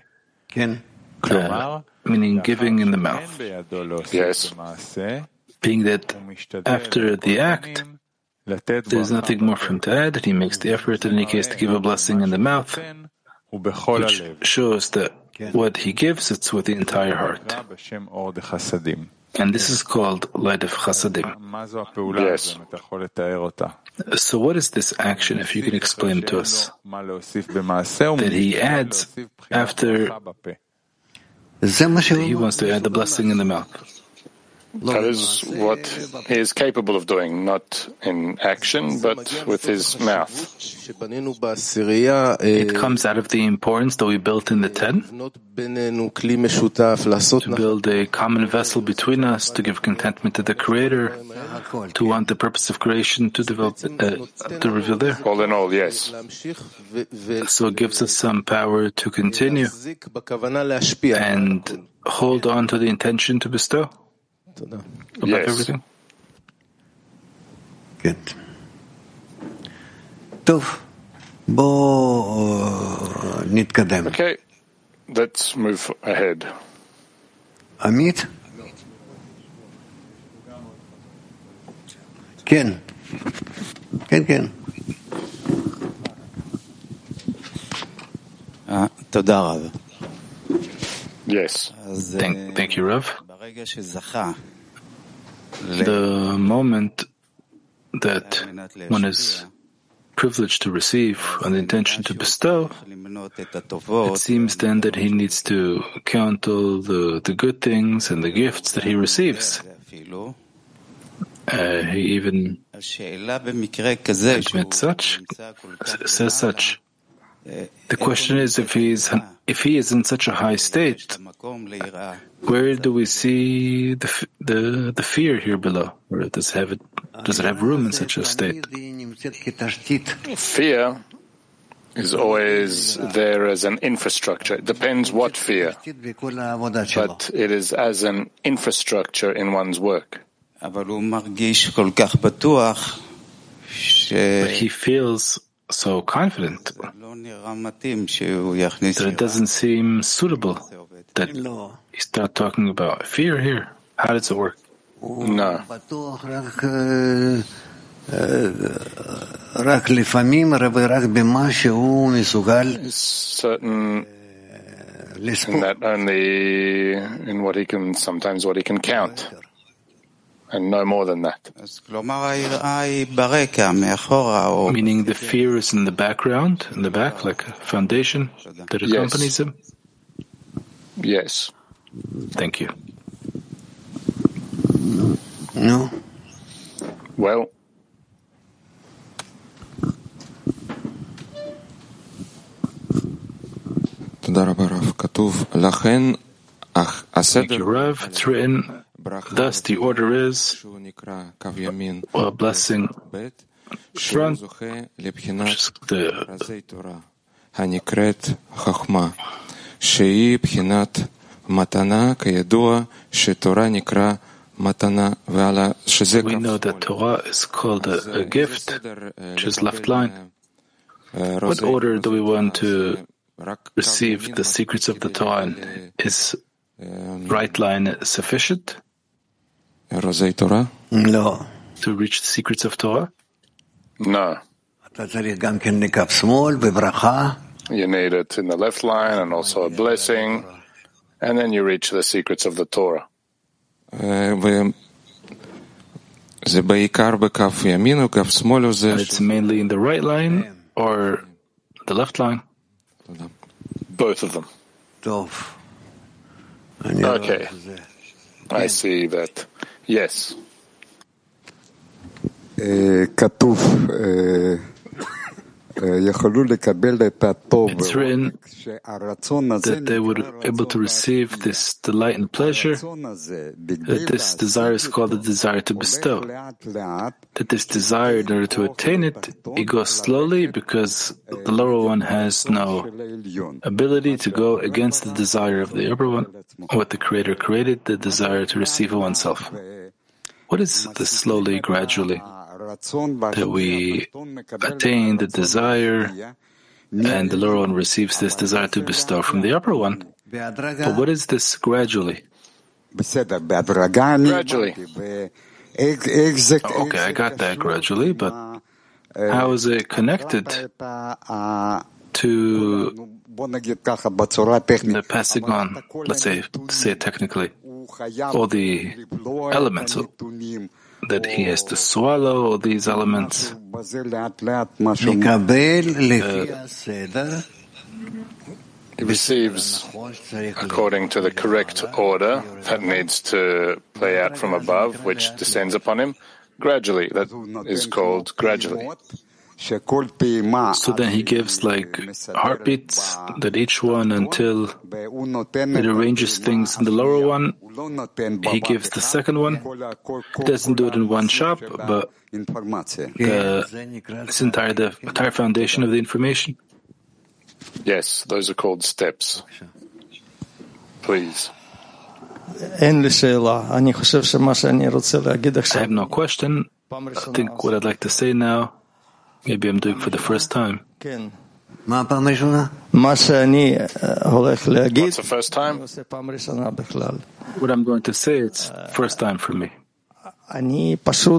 meaning giving in the mouth. Yes. Being that after the act, there's nothing more for him to add, that he makes the effort in any case to give a blessing in the mouth, which shows that what he gives, it's with the entire heart. And this is called light of chasadim. Yes. So what is this action, if you can explain it to us, that he adds after he wants to add the blessing in the mouth? That is what he is capable of doing, not in action, but with his mouth. It comes out of the importance that we built in the 10, to build a common vessel between us, to give contentment to the Creator, to want the purpose of creation to develop, to reveal there. All in all, yes. So it gives us some power to continue and hold on to the intention to bestow. Above everything. Good. Okay, let's move ahead. Amit? כן. תודה רב. Yes. Thank you, Rav. The moment that one is privileged to receive and the intention to bestow, it seems then that he needs to count all the good things and the gifts that he receives. He even admits such, says such. The question is, if he is in such a high state, where do we see the fear here below? Or does it have room in such a state? Fear is always there as an infrastructure. It depends what fear, but it is as an infrastructure in one's work. But he feels so confident that it doesn't seem suitable that he start talking about fear here. How does it work? No. It's certain in that only in what he can count. And no more than that. Meaning the fear is in the background, in the back, like a foundation that accompanies him? Yes. Thank you. No. Well. Thank you, Rav. It's written, thus the order is a blessing front, which is the we know that Torah is called a gift, which is left line. What order do we want to receive the secrets of the Torah in? Is right line sufficient? No. To reach the secrets of Torah? No. You need it in the left line and also a blessing, and then you reach the secrets of the Torah. And it's mainly in the right line or the left line? Both of them. Okay, I see that. Yes. כתוב, It's written that they would be able to receive this delight and pleasure, that this desire is called the desire to bestow. That this desire, in order to attain it, it goes slowly because the lower one has no ability to go against the desire of the upper one, what the Creator created, the desire to receive of oneself. What is this slowly, gradually? That we attain the desire and the lower one receives this desire to bestow from the upper one. But what is this gradually? Gradually. Okay, I got that gradually, but how is it connected to the passing on, let's say, to say it technically, all the elements that he has to swallow, all these elements? He receives according to the correct order that needs to play out from above, which descends upon him gradually. That is called gradually. So then he gives like heartbeats that each one until it arranges things in the lower one. He gives the second one. He doesn't do it in one shot, but the entire foundation of the information. Yes, those are called steps. Please. I have no question. I think what I'd like to say now, maybe I'm doing for the first time. What's the first time? What I'm going to say, it's first time for me. I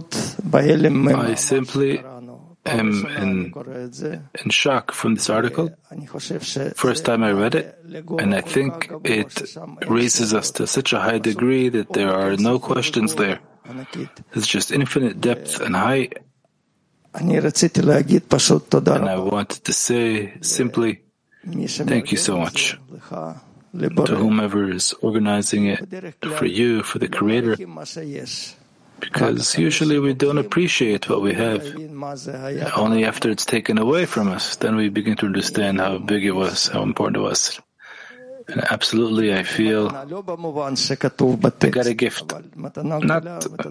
simply am in shock from this article. First time I read it, and I think it raises us to such a high degree that there are no questions there. It's just infinite depth and height. And I wanted to say simply, thank you so much to whomever is organizing it, for you, for the Creator. Because usually we don't appreciate what we have. Only after it's taken away from us, then we begin to understand how big it was, how important it was. And absolutely, I feel I got a gift. Not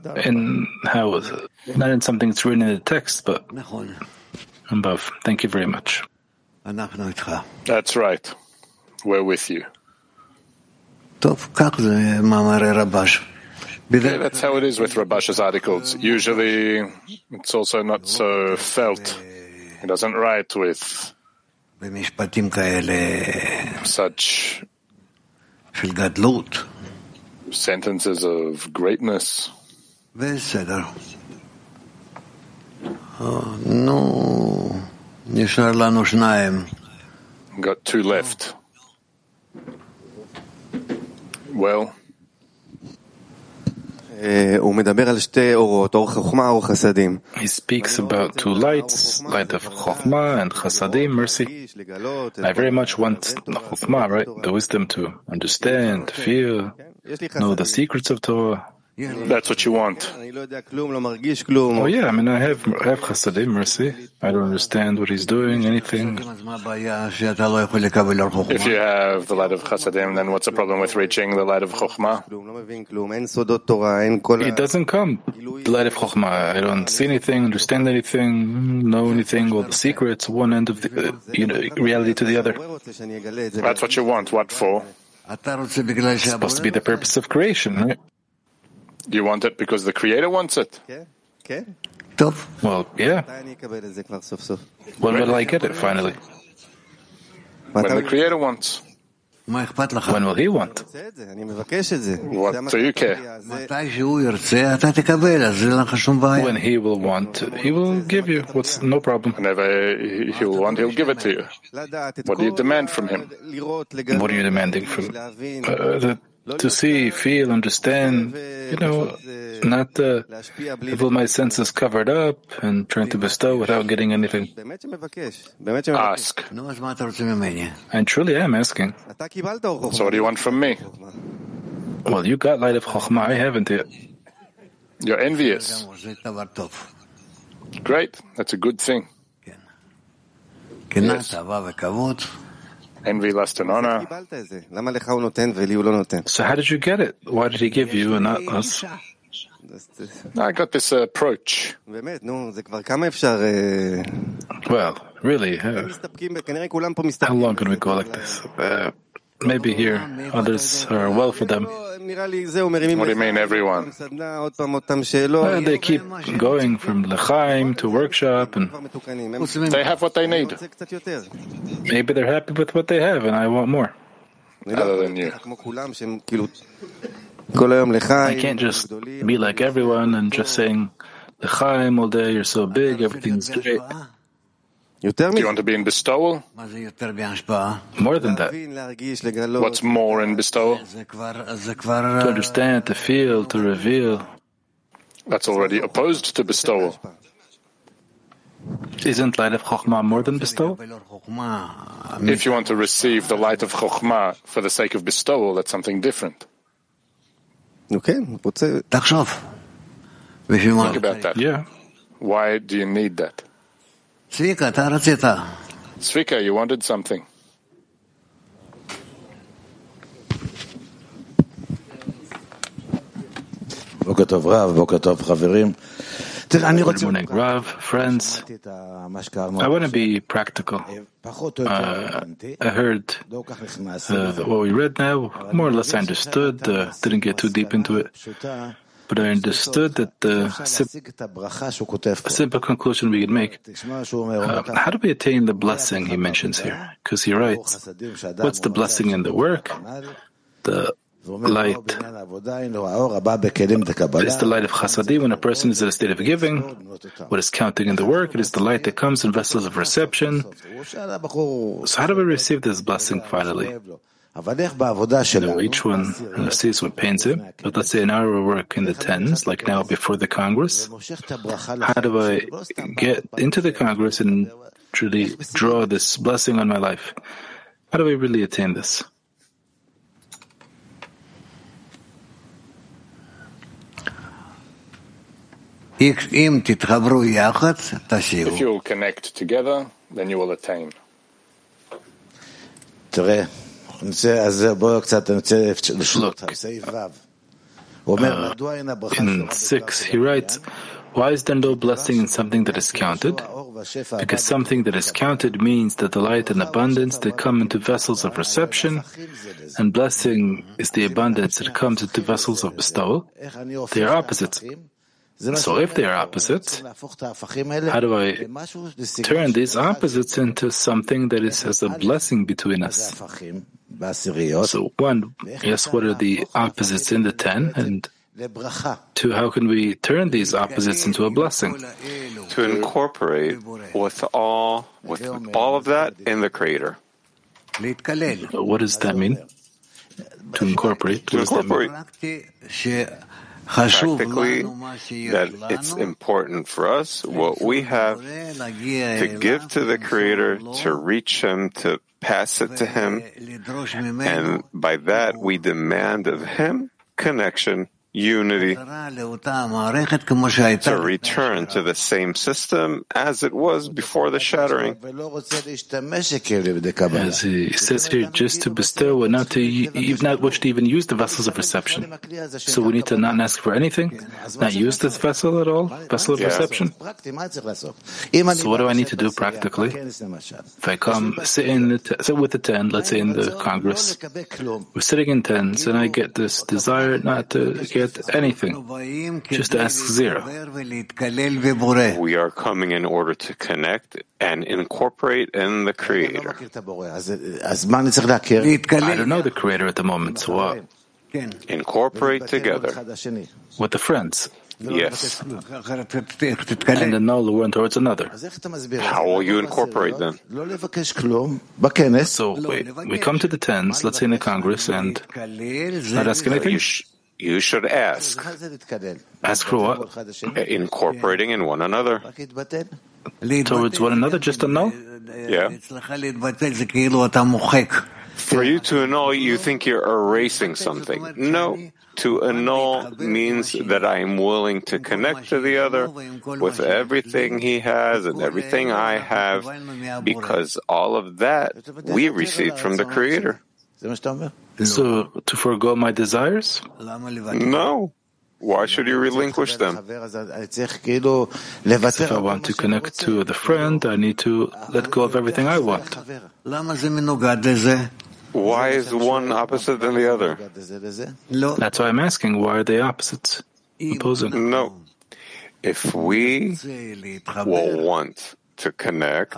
in something that's written in the text, but above. Thank you very much. That's right. We're with you. Yeah, that's how it is with Rabash's articles. Usually, it's also not so felt. He doesn't write with such sentences of greatness. Got two left. Well, he speaks about two lights, light of Chokhmah and Chasadim, mercy. I very much want Chokhmah, right? The wisdom to understand, to feel, know the secrets of Torah. That's what you want. Oh yeah, I mean, I have Chasadim, mercy. I don't understand what he's doing, anything. If you have the light of Chasadim, then what's the problem with reaching the light of Chokhmah? It doesn't come. The light of Chokhmah. I don't see anything, understand anything, know anything, all the secrets, one end of the reality to the other. That's what you want. What for? It's supposed to be the purpose of creation, right? You want it because the Creator wants it? Well, yeah. When will I get it, finally? When the Creator wants. When will He want? What do you care? When He will want, He will give you. What's no problem. Whenever He will want, He'll give it to you. What do you demand from Him? What are you demanding from? to see, feel, understand, not have all my senses covered up and trying to bestow without getting anything. Ask. And truly I am asking. So what do you want from me? Well, you got light of Chokhmah, I haven't yet. You're envious. Great, that's a good thing. Yes. Envy, lust, and honor. So how did you get it? Why did he give you and not us? I got this approach. Well, really, how long can we go like this? Maybe here, others are well for them. What do you mean, everyone? Well, they keep going from L'chaim to workshop, and they have what they need. Maybe they're happy with what they have, and I want more. Other than you. I can't just be like everyone and just saying, L'chaim all day, you're so big, everything's great. Do you want to be in bestowal? More than that. What's more in bestowal? To understand, to feel, to reveal. That's already opposed to bestowal. Isn't light of Chokhmah more than bestowal? If you want to receive the light of Chokhmah for the sake of bestowal, that's something different. Think about that. Yeah. Why do you need that? Zvika, you wanted something. Good morning, Rav, friends. I want to be practical. I heard what we read now. More or less I understood. Didn't get too deep into it. But I understood that a simple conclusion we could make. How do we attain the blessing he mentions here? Because he writes, what's the blessing in the work? The light is the light of chasadim when a person is in a state of giving. What is counting in the work? It is the light that comes in vessels of reception. So how do we receive this blessing finally? Each one sees what pains him. But let's say an hour of work in the tens, like now before the Congress. How do I get into the Congress and truly draw this blessing on my life? How do we really attain this? If you will connect together, then you will attain. Look, in 6, he writes, why is there no blessing in something that is counted? Because something that is counted means that the light and abundance that come into vessels of reception, and blessing is the abundance that comes into vessels of bestowal. They are opposites. So if they are opposites, how do I turn these opposites into something that has a blessing between us? So one, yes, what are the opposites in the 10? And 2, how can we turn these opposites into a blessing? To incorporate with all of that in the Creator. What does that mean? To incorporate? To incorporate. Practically, that it's important for us, what we have, to give to the Creator, to reach Him, to pass it to Him, and by that we demand of Him connection, unity, to return to the same system as it was before the shattering. As he says here, just to bestow and not wish to even use the vessels of reception. So we need to not ask for anything, not use this vessel at all, vessel of reception. So what do I need to do practically? If I come, sit with the 10, let's say in the Congress, we're sitting in 10s, and I get this desire not to get anything, just to ask 0. We are coming in order to connect and incorporate in the Creator. I don't know the Creator at the moment, so what? Incorporate together with the friends. Yes. And annul one towards another. How will you incorporate them? So we come to the tens, let's say in the Congress, and not ask anything. You should ask. Ask for what? Incorporating in one another. Towards one another, just annul? Yeah. For you to annul, you think you're erasing something. No. To annul means that I am willing to connect to the other with everything he has and everything I have, because all of that we received from the Creator. So, to forego my desires? No. Why should you relinquish them? If I want to connect to the friend, I need to let go of everything I want. Why is one opposite than the other? That's why I'm asking, why are they opposites? Opposing? No. If we will want to connect,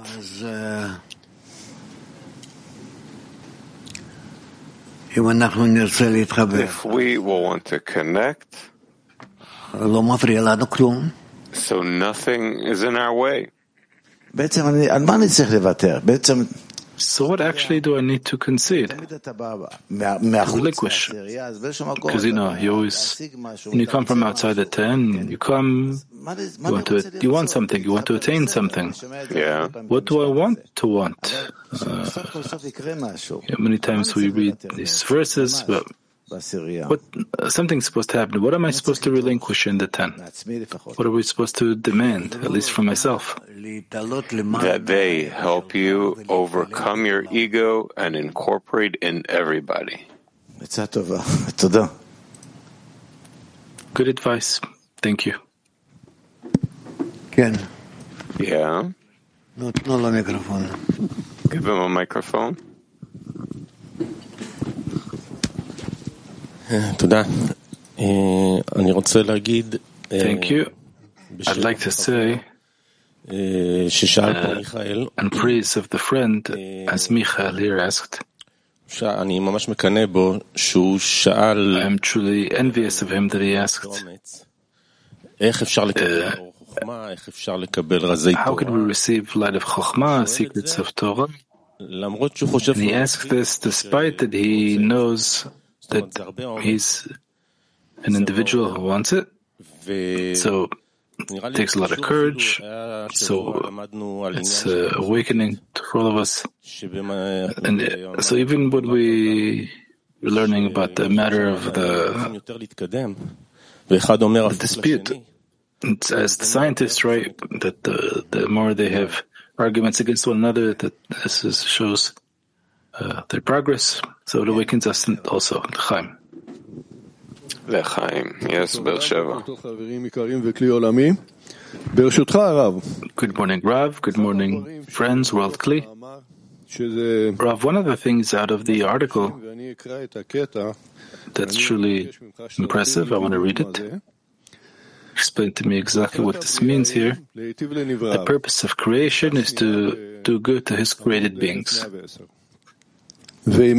if we will want to connect, so nothing is in our way. So what actually do I need to concede? Relinquish. Because you always, when you come from outside the 10, you want something, you want to attain something. Yeah. What do I want to want? Many times we read these verses, but something's supposed to happen. What am I supposed to relinquish in the 10? What are we supposed to demand, at least for myself? That they help you overcome your ego and incorporate in everybody. Good advice. Thank you. Yeah. Give him a microphone. Thank you. I'd like to say, in praise of the friend, as Michael here asked, I am truly envious of him that he asked, how can we receive light of Chokhmah, secrets of Torah? And he asks this despite that he knows that he's an individual who wants it. So it takes a lot of courage. So it's awakening for all of us. And so even when we're learning about the matter of the dispute, it's, as the scientists write, that the more they have arguments against one another, that this shows their progress. So it awakens us also, L'chaim. L'chaim, yes, Beersheva. Good morning, Rav. Good morning, friends, World Kli. Rav, one of the things out of the article that's truly impressive, I want to read it. Explain to me exactly what this means here. The purpose of creation is to do good to his created beings. And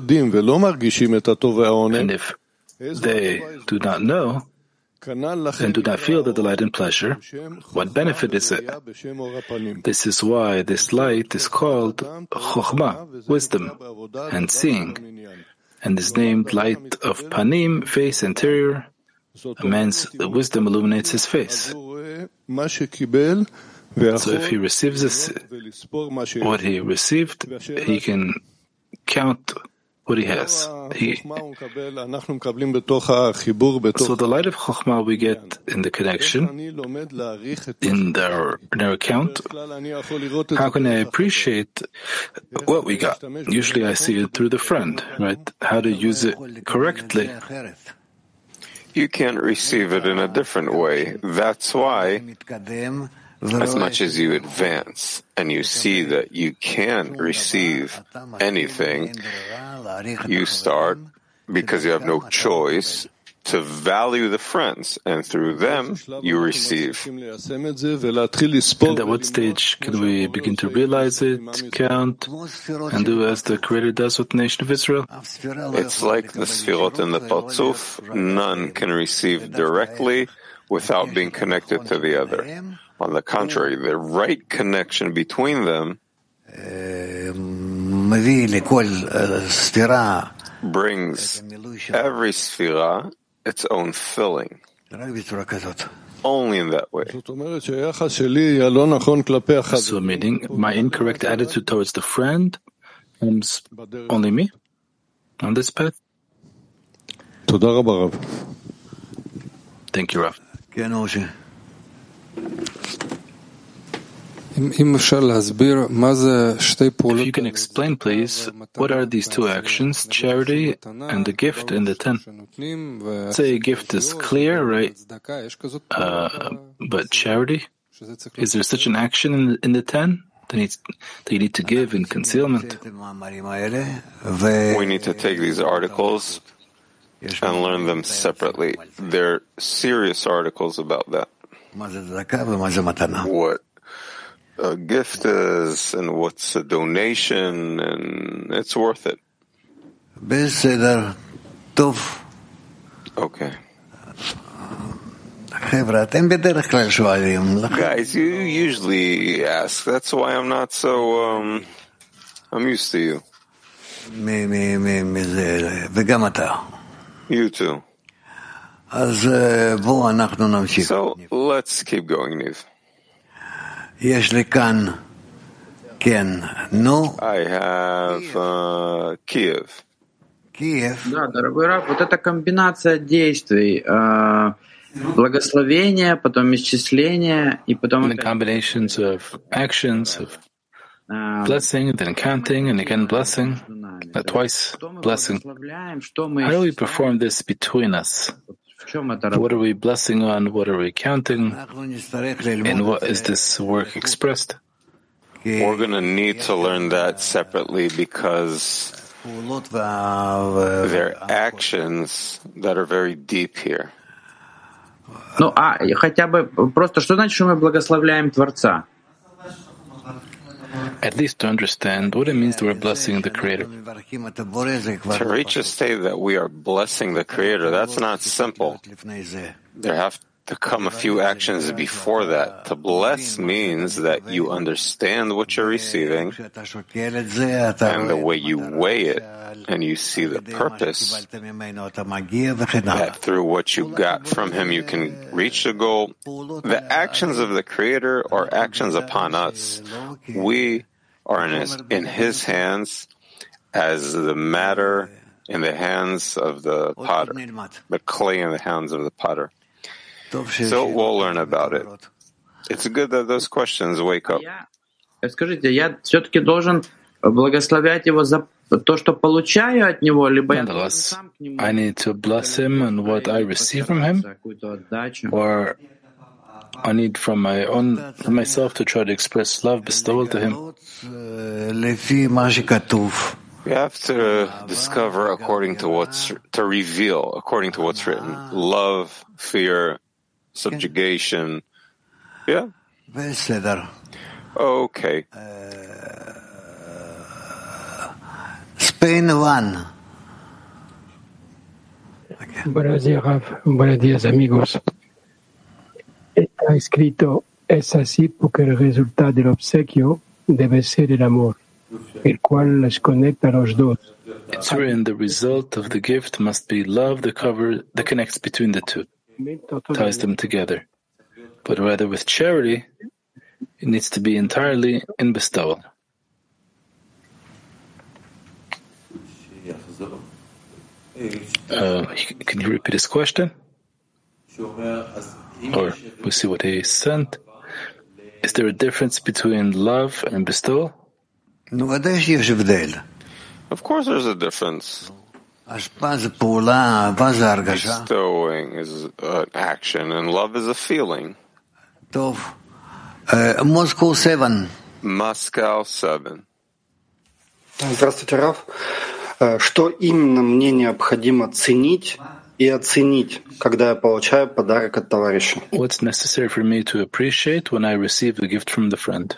if they do not know and do not feel the delight and pleasure, what benefit is it? This is why this light is called Chokhmah, wisdom, and seeing, and is named light of Panim, face, interior. A man's wisdom illuminates his face. So if he receives what he received, he can count what he has. So the light of Chokhmah we get in the connection, in our account. How can I appreciate what we got? Usually I see it through the friend, right? How to use it correctly. You can't receive it in a different way. That's why, as much as you advance and you see that you can receive anything, you start, because you have no choice, to value the friends, and through them you receive. And at what stage can we begin to realize it, count, and do as the Creator does with the nation of Israel? It's like the Sfirot in the Parzuf. None can receive directly without being connected to the other. On the contrary, the right connection between them brings every sphira its own filling. Only in that way. So meaning, my incorrect attitude towards the friend harms only me on this path? Thank you, Rav. If you can explain, please, what are these two actions, charity and the gift in the 10? Say gift is clear, right? But charity? Is there such an action in the 10 that you need to give in concealment? We need to take these articles and learn them separately. They're serious articles about that. What a gift is and what's a donation, and it's worth it. Okay. Guys, you usually ask. That's why I'm not so, I'm used to you. You too. So let's keep going, Niv. I have Kiev. Да, дорогой Рав, вот эта комбинация действий, благословение, потом исчисление, и потом... The combinations of actions, of blessing, then counting, and again blessing, twice blessing. How do we perform this between us? What are we blessing on? What are we counting? And what is this work expressed? We're going to need to learn that separately because they're actions that are very deep here. Ну, хотя бы просто, что значит, что мы благословляем Творца? At least to understand what it means that we're blessing the Creator. To reach a state that we are blessing the Creator, that's not simple. There have to come a few actions before that. To bless means that you understand what you're receiving, and the way you weigh it, and you see the purpose, that through what you got from Him you can reach the goal. The actions of the Creator are actions upon us. We are in His hands as the matter in the hands of the potter, the clay in the hands of the potter. So we'll learn about it. It's good that those questions wake up. Скажите, я все-таки должен благословлять его за то, что получаю от него, либо я должен сам к нему... I need to bless him on what I receive from him, or I need from myself to try to express love, bestowal to him. We have to discover according to to reveal according to what's written. Love, fear, subjugation. Yeah? Okay. Spain 1. Buenos días, Rav. Buenos días, amigos. Está escrito, es así porque el resultado del obsequio debe ser el amor, el cual les conecta a los dos. It's written, the result of the gift must be love, that connects between the two, ties them together. But rather with charity, it needs to be entirely in bestowal. Can you repeat his question? Or we see what he sent. Is there a difference between love and bestowal? Of course there's a difference. Bestowing is an action and love is a feeling. Moscow 7. Moscow 7. Здравствуйте, Рав. Что именно мне необходимо ценить и оценить, когда я получаю подарок от товарища? What's necessary for me to appreciate when I receive the gift from the friend?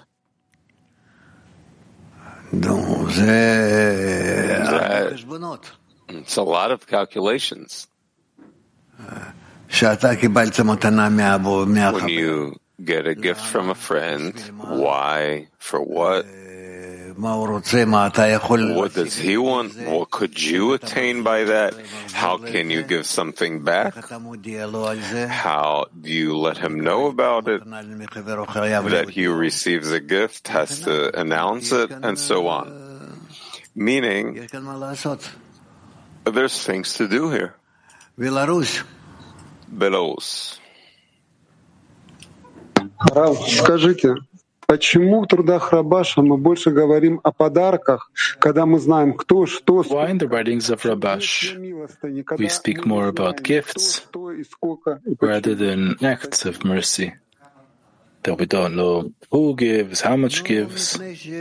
It's a lot of calculations. When you get a gift from a friend, why? For what? What does he want? What could you attain by that? How can you give something back? How do you let him know about it? That he receives a gift, has to announce it, and so on. Meaning, there's things to do here. Belarus. Рав, скажите, почему в трудах Рабаша мы больше говорим о подарках, когда мы знаем, кто что... Why in the writings of Rabash we speak more about gifts rather than acts of mercy? That we don't know who gives, how much gives.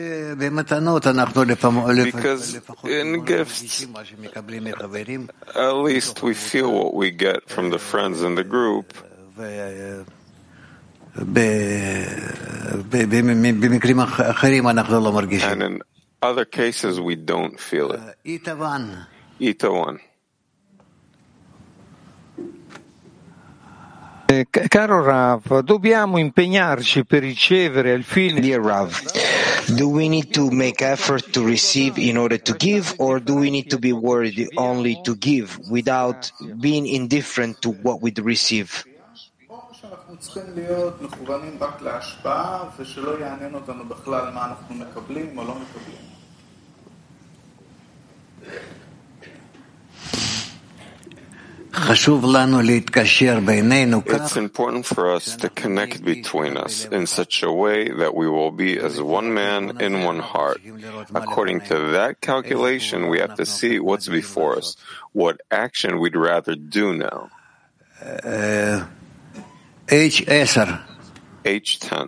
Because in gifts, at least we feel what we get from the friends in the group. And in other cases, we don't feel it. Ita 1. Caro Rav, dobbiamo impegnarci per ricevere al fine. Dear Rav, do we need to make effort to receive in order to give, or do we need to be worthy only to give without being indifferent to what we receive? צריכים להיות מכוונים רק להשפעה ושלא יעניין אותנו בכלל מה אנחנו מקבלים או לא מקבלים. It's important for us to connect between us in such a way that we will be as one man in one heart. According to that calculation, we have to see what's before us, what action we'd rather do now. H10. H10.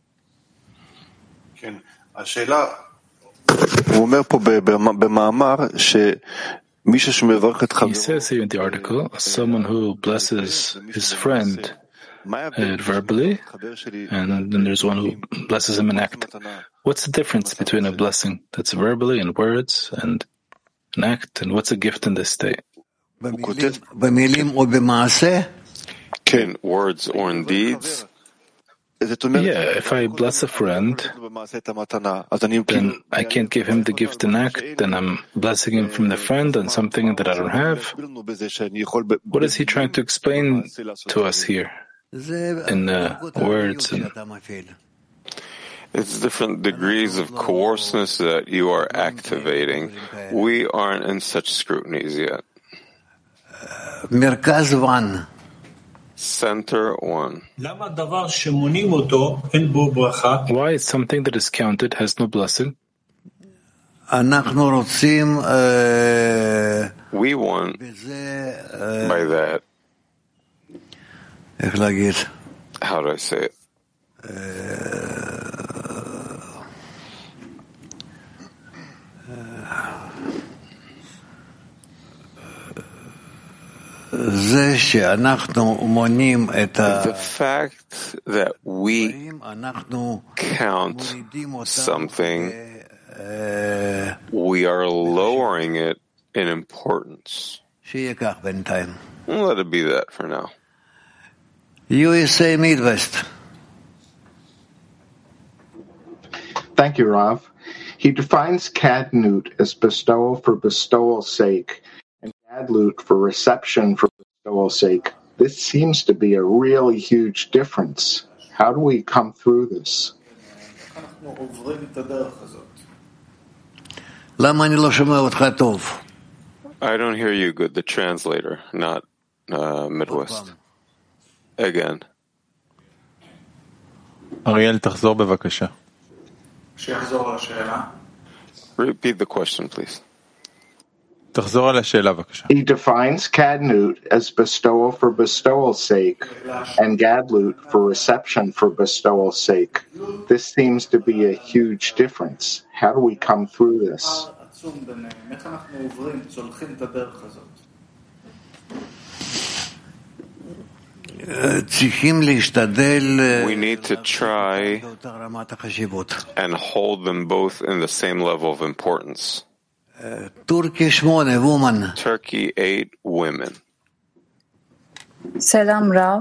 כן, השאלה, הוא אומר פה במאמר He says here in the article, someone who blesses his friend verbally, and then there's one who blesses him in act. What's the difference between a blessing that's verbally in words and an act, and what's a gift in this state? In words or in deeds? Yeah, if I bless a friend, then I can't give him the gift in act, then I'm blessing him from the friend on something that I don't have. What is he trying to explain to us here in words? It's different degrees of coarseness that you are activating. We aren't in such scrutinies yet. Center 1. Why is something that is counted has no blessing? We want by that. How do I say it? The fact that we count something, we are lowering it in importance. Let it be that for now. USA Midwest. Thank you, Rav. He defines kadnut as bestowal for bestowal's sake, and gadlut for reception for bestowal's sake. This seems to be a really huge difference. How do we come through this? I don't hear you good. The translator, not Midwest. Again. אריאל, תחזור בבקשה. Repeat the question, please. תחזור על השאלה, בבקשה. He defines kadnut as bestowal for bestowal's sake and gadlut for reception for bestowal's sake. This seems to be a huge difference. How do we come through this? We need to try and hold them both in the same level of importance. Turkey 8 woman. Turkey 8 women. Selam Rav.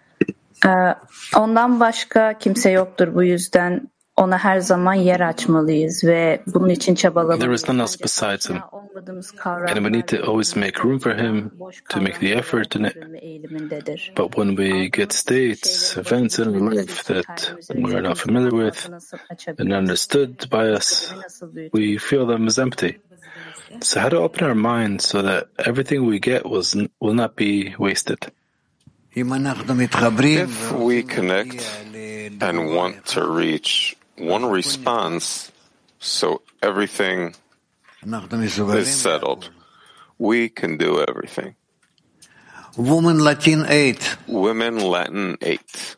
Ondan başka kimse yoktur, bu yüzden ona her zaman yer açmalıyız ve bunun için çabalamalıyız. There is none else besides him, and we need to always make room for him, to make the effort in it. But when we get states, events in our life that we are not familiar with and understood by us, we feel them as empty. So how to open our minds so that everything we get will not be wasted? If we connect and want to reach one response so everything is settled, we can do everything. Women Latin 8. Women Latin 8.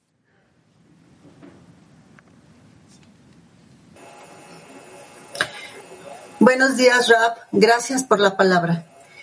Buenos días, Rab. Gracias por la palabra.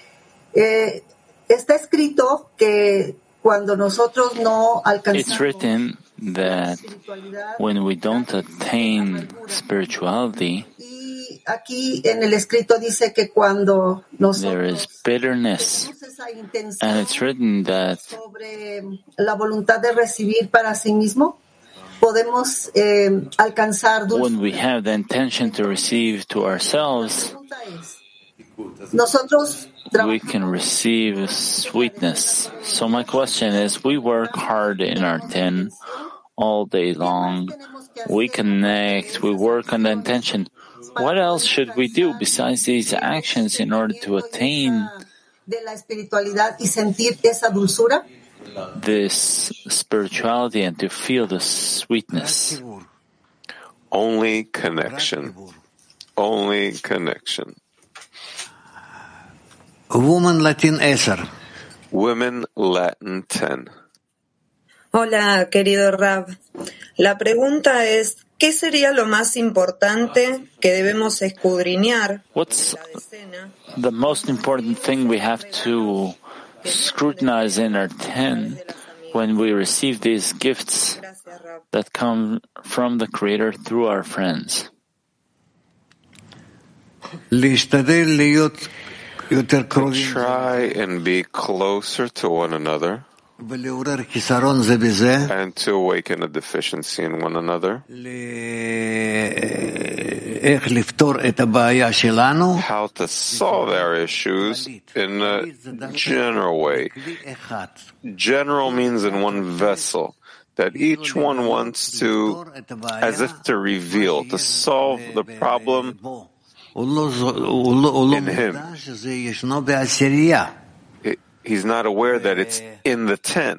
Está escrito que cuando nosotros no alcanzamos. It's written that when we don't attain spirituality, Aquí en el escrito dice que cuando there is bitterness, and it's written that sobre la voluntad de recibir para sí mismo, podemos alcanzar when we have the intention to receive to ourselves, nosotros we can receive sweetness. So my question is, we work hard in our 10 all day long. We connect, we work on the intention. What else should we do besides these actions in order to attain this spirituality and to feel the sweetness? Only connection. Only connection. Women Latin 10. Women Latin 10. Hola, querido Rav. La pregunta es, ¿qué sería lo más importante que debemos escudriñar? What's the most important thing we have to scrutinize in our 10 when we receive these gifts that come from the Creator through our friends? Try and be closer to one another and to awaken a deficiency in one another. How to solve our issues in a general way. General means in one vessel, that each one wants to, as if to reveal, to solve the problem in him. He's not aware that it's in the 10.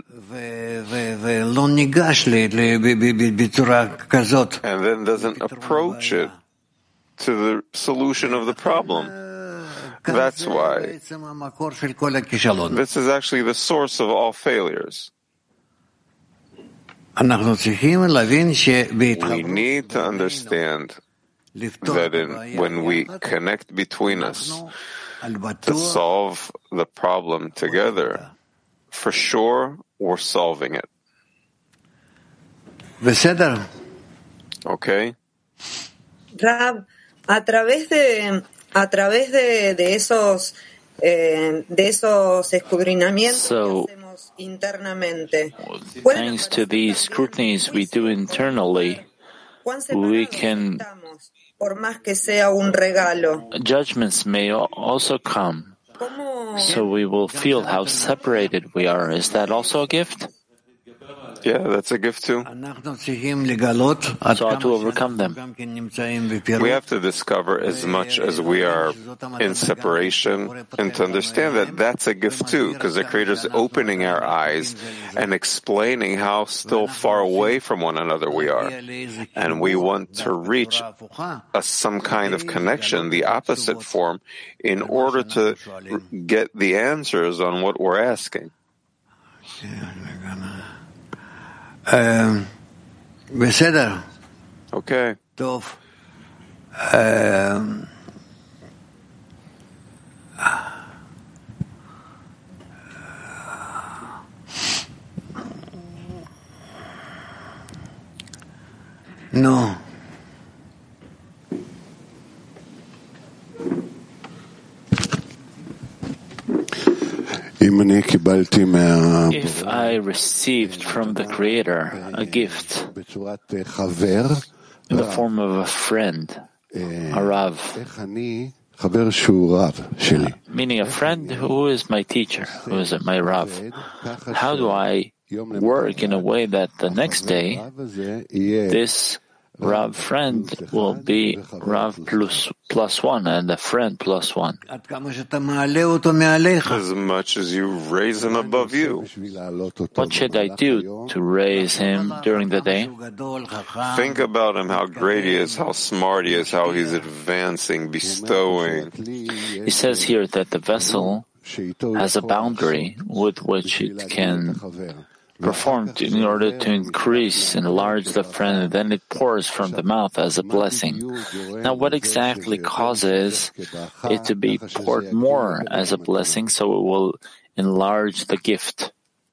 And then doesn't approach it to the solution of the problem. That's why this is actually the source of all failures. We need to understand that when we connect between us to solve the problem together, for sure we're solving it. Okay? Rab, a través de esos escudriñamientos que hacemos internamente, thanks to these scrutinies we do internally, we can por más que sea un regalo. Judgments may also come, so we will feel how separated we are. Is that also a gift? Yeah, that's a gift too. So how to overcome them? We have to discover as much as we are in separation and to understand that that's a gift too, because the Creator is opening our eyes and explaining how still far away from one another we are. And we want to reach some kind of connection, the opposite form, in order to get the answers on what we're asking. Okay. No. If I received from the Creator a gift in the form of a friend, a Rav, meaning a friend who is my teacher, who is my Rav, how do I work in a way that the next day this Rav friend will be Rav plus one and a friend plus one? As much as you raise him above you. What should I do to raise him during the day? Think about him, how great he is, how smart he is, how he's advancing, bestowing. He says here that the vessel has a boundary with which it can perform in order to increase, enlarge the friend, and then it pours from the mouth as a blessing. Now, what exactly causes it to be poured more as a blessing so it will enlarge the gift?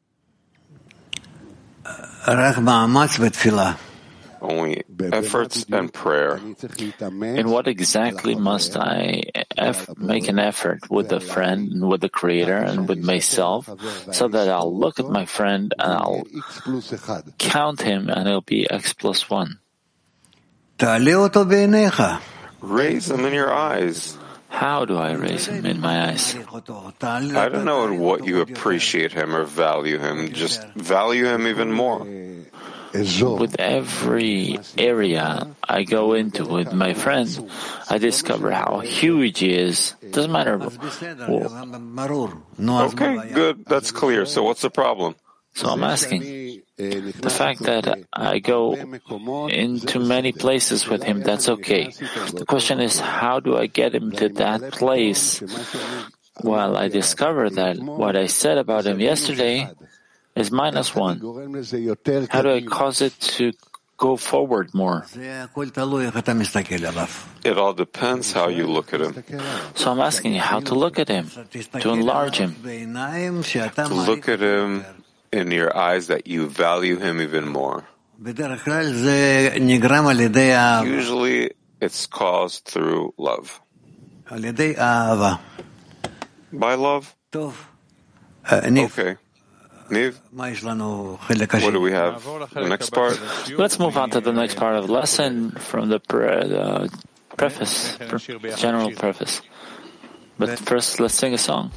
Only efforts and prayer. In what exactly must I make an effort with the friend, and with the Creator, and with myself, so that I'll look at my friend and I'll count him and it'll be X plus 1. Raise him in your eyes. How do I raise him in my eyes? I don't know in what you appreciate him or value him. Just value him even more. With every area I go into with my friend, I discover how huge he is. Doesn't matter. Okay, good. That's clear. So what's the problem? So I'm asking, the fact that I go into many places with him, that's okay. The question is, how do I get him to that place? Well, I discover that what I said about him yesterday is minus 1. How do I cause it to go forward more? It all depends how you look at him. So I'm asking you how to look at him, to enlarge him. To look at him in your eyes that you value him even more. Usually it's caused through love. By love? Okay. Niv, what do we have? The next part? Let's move on to the next part of the lesson from the preface, general preface. But first, let's sing a song.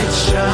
light shine.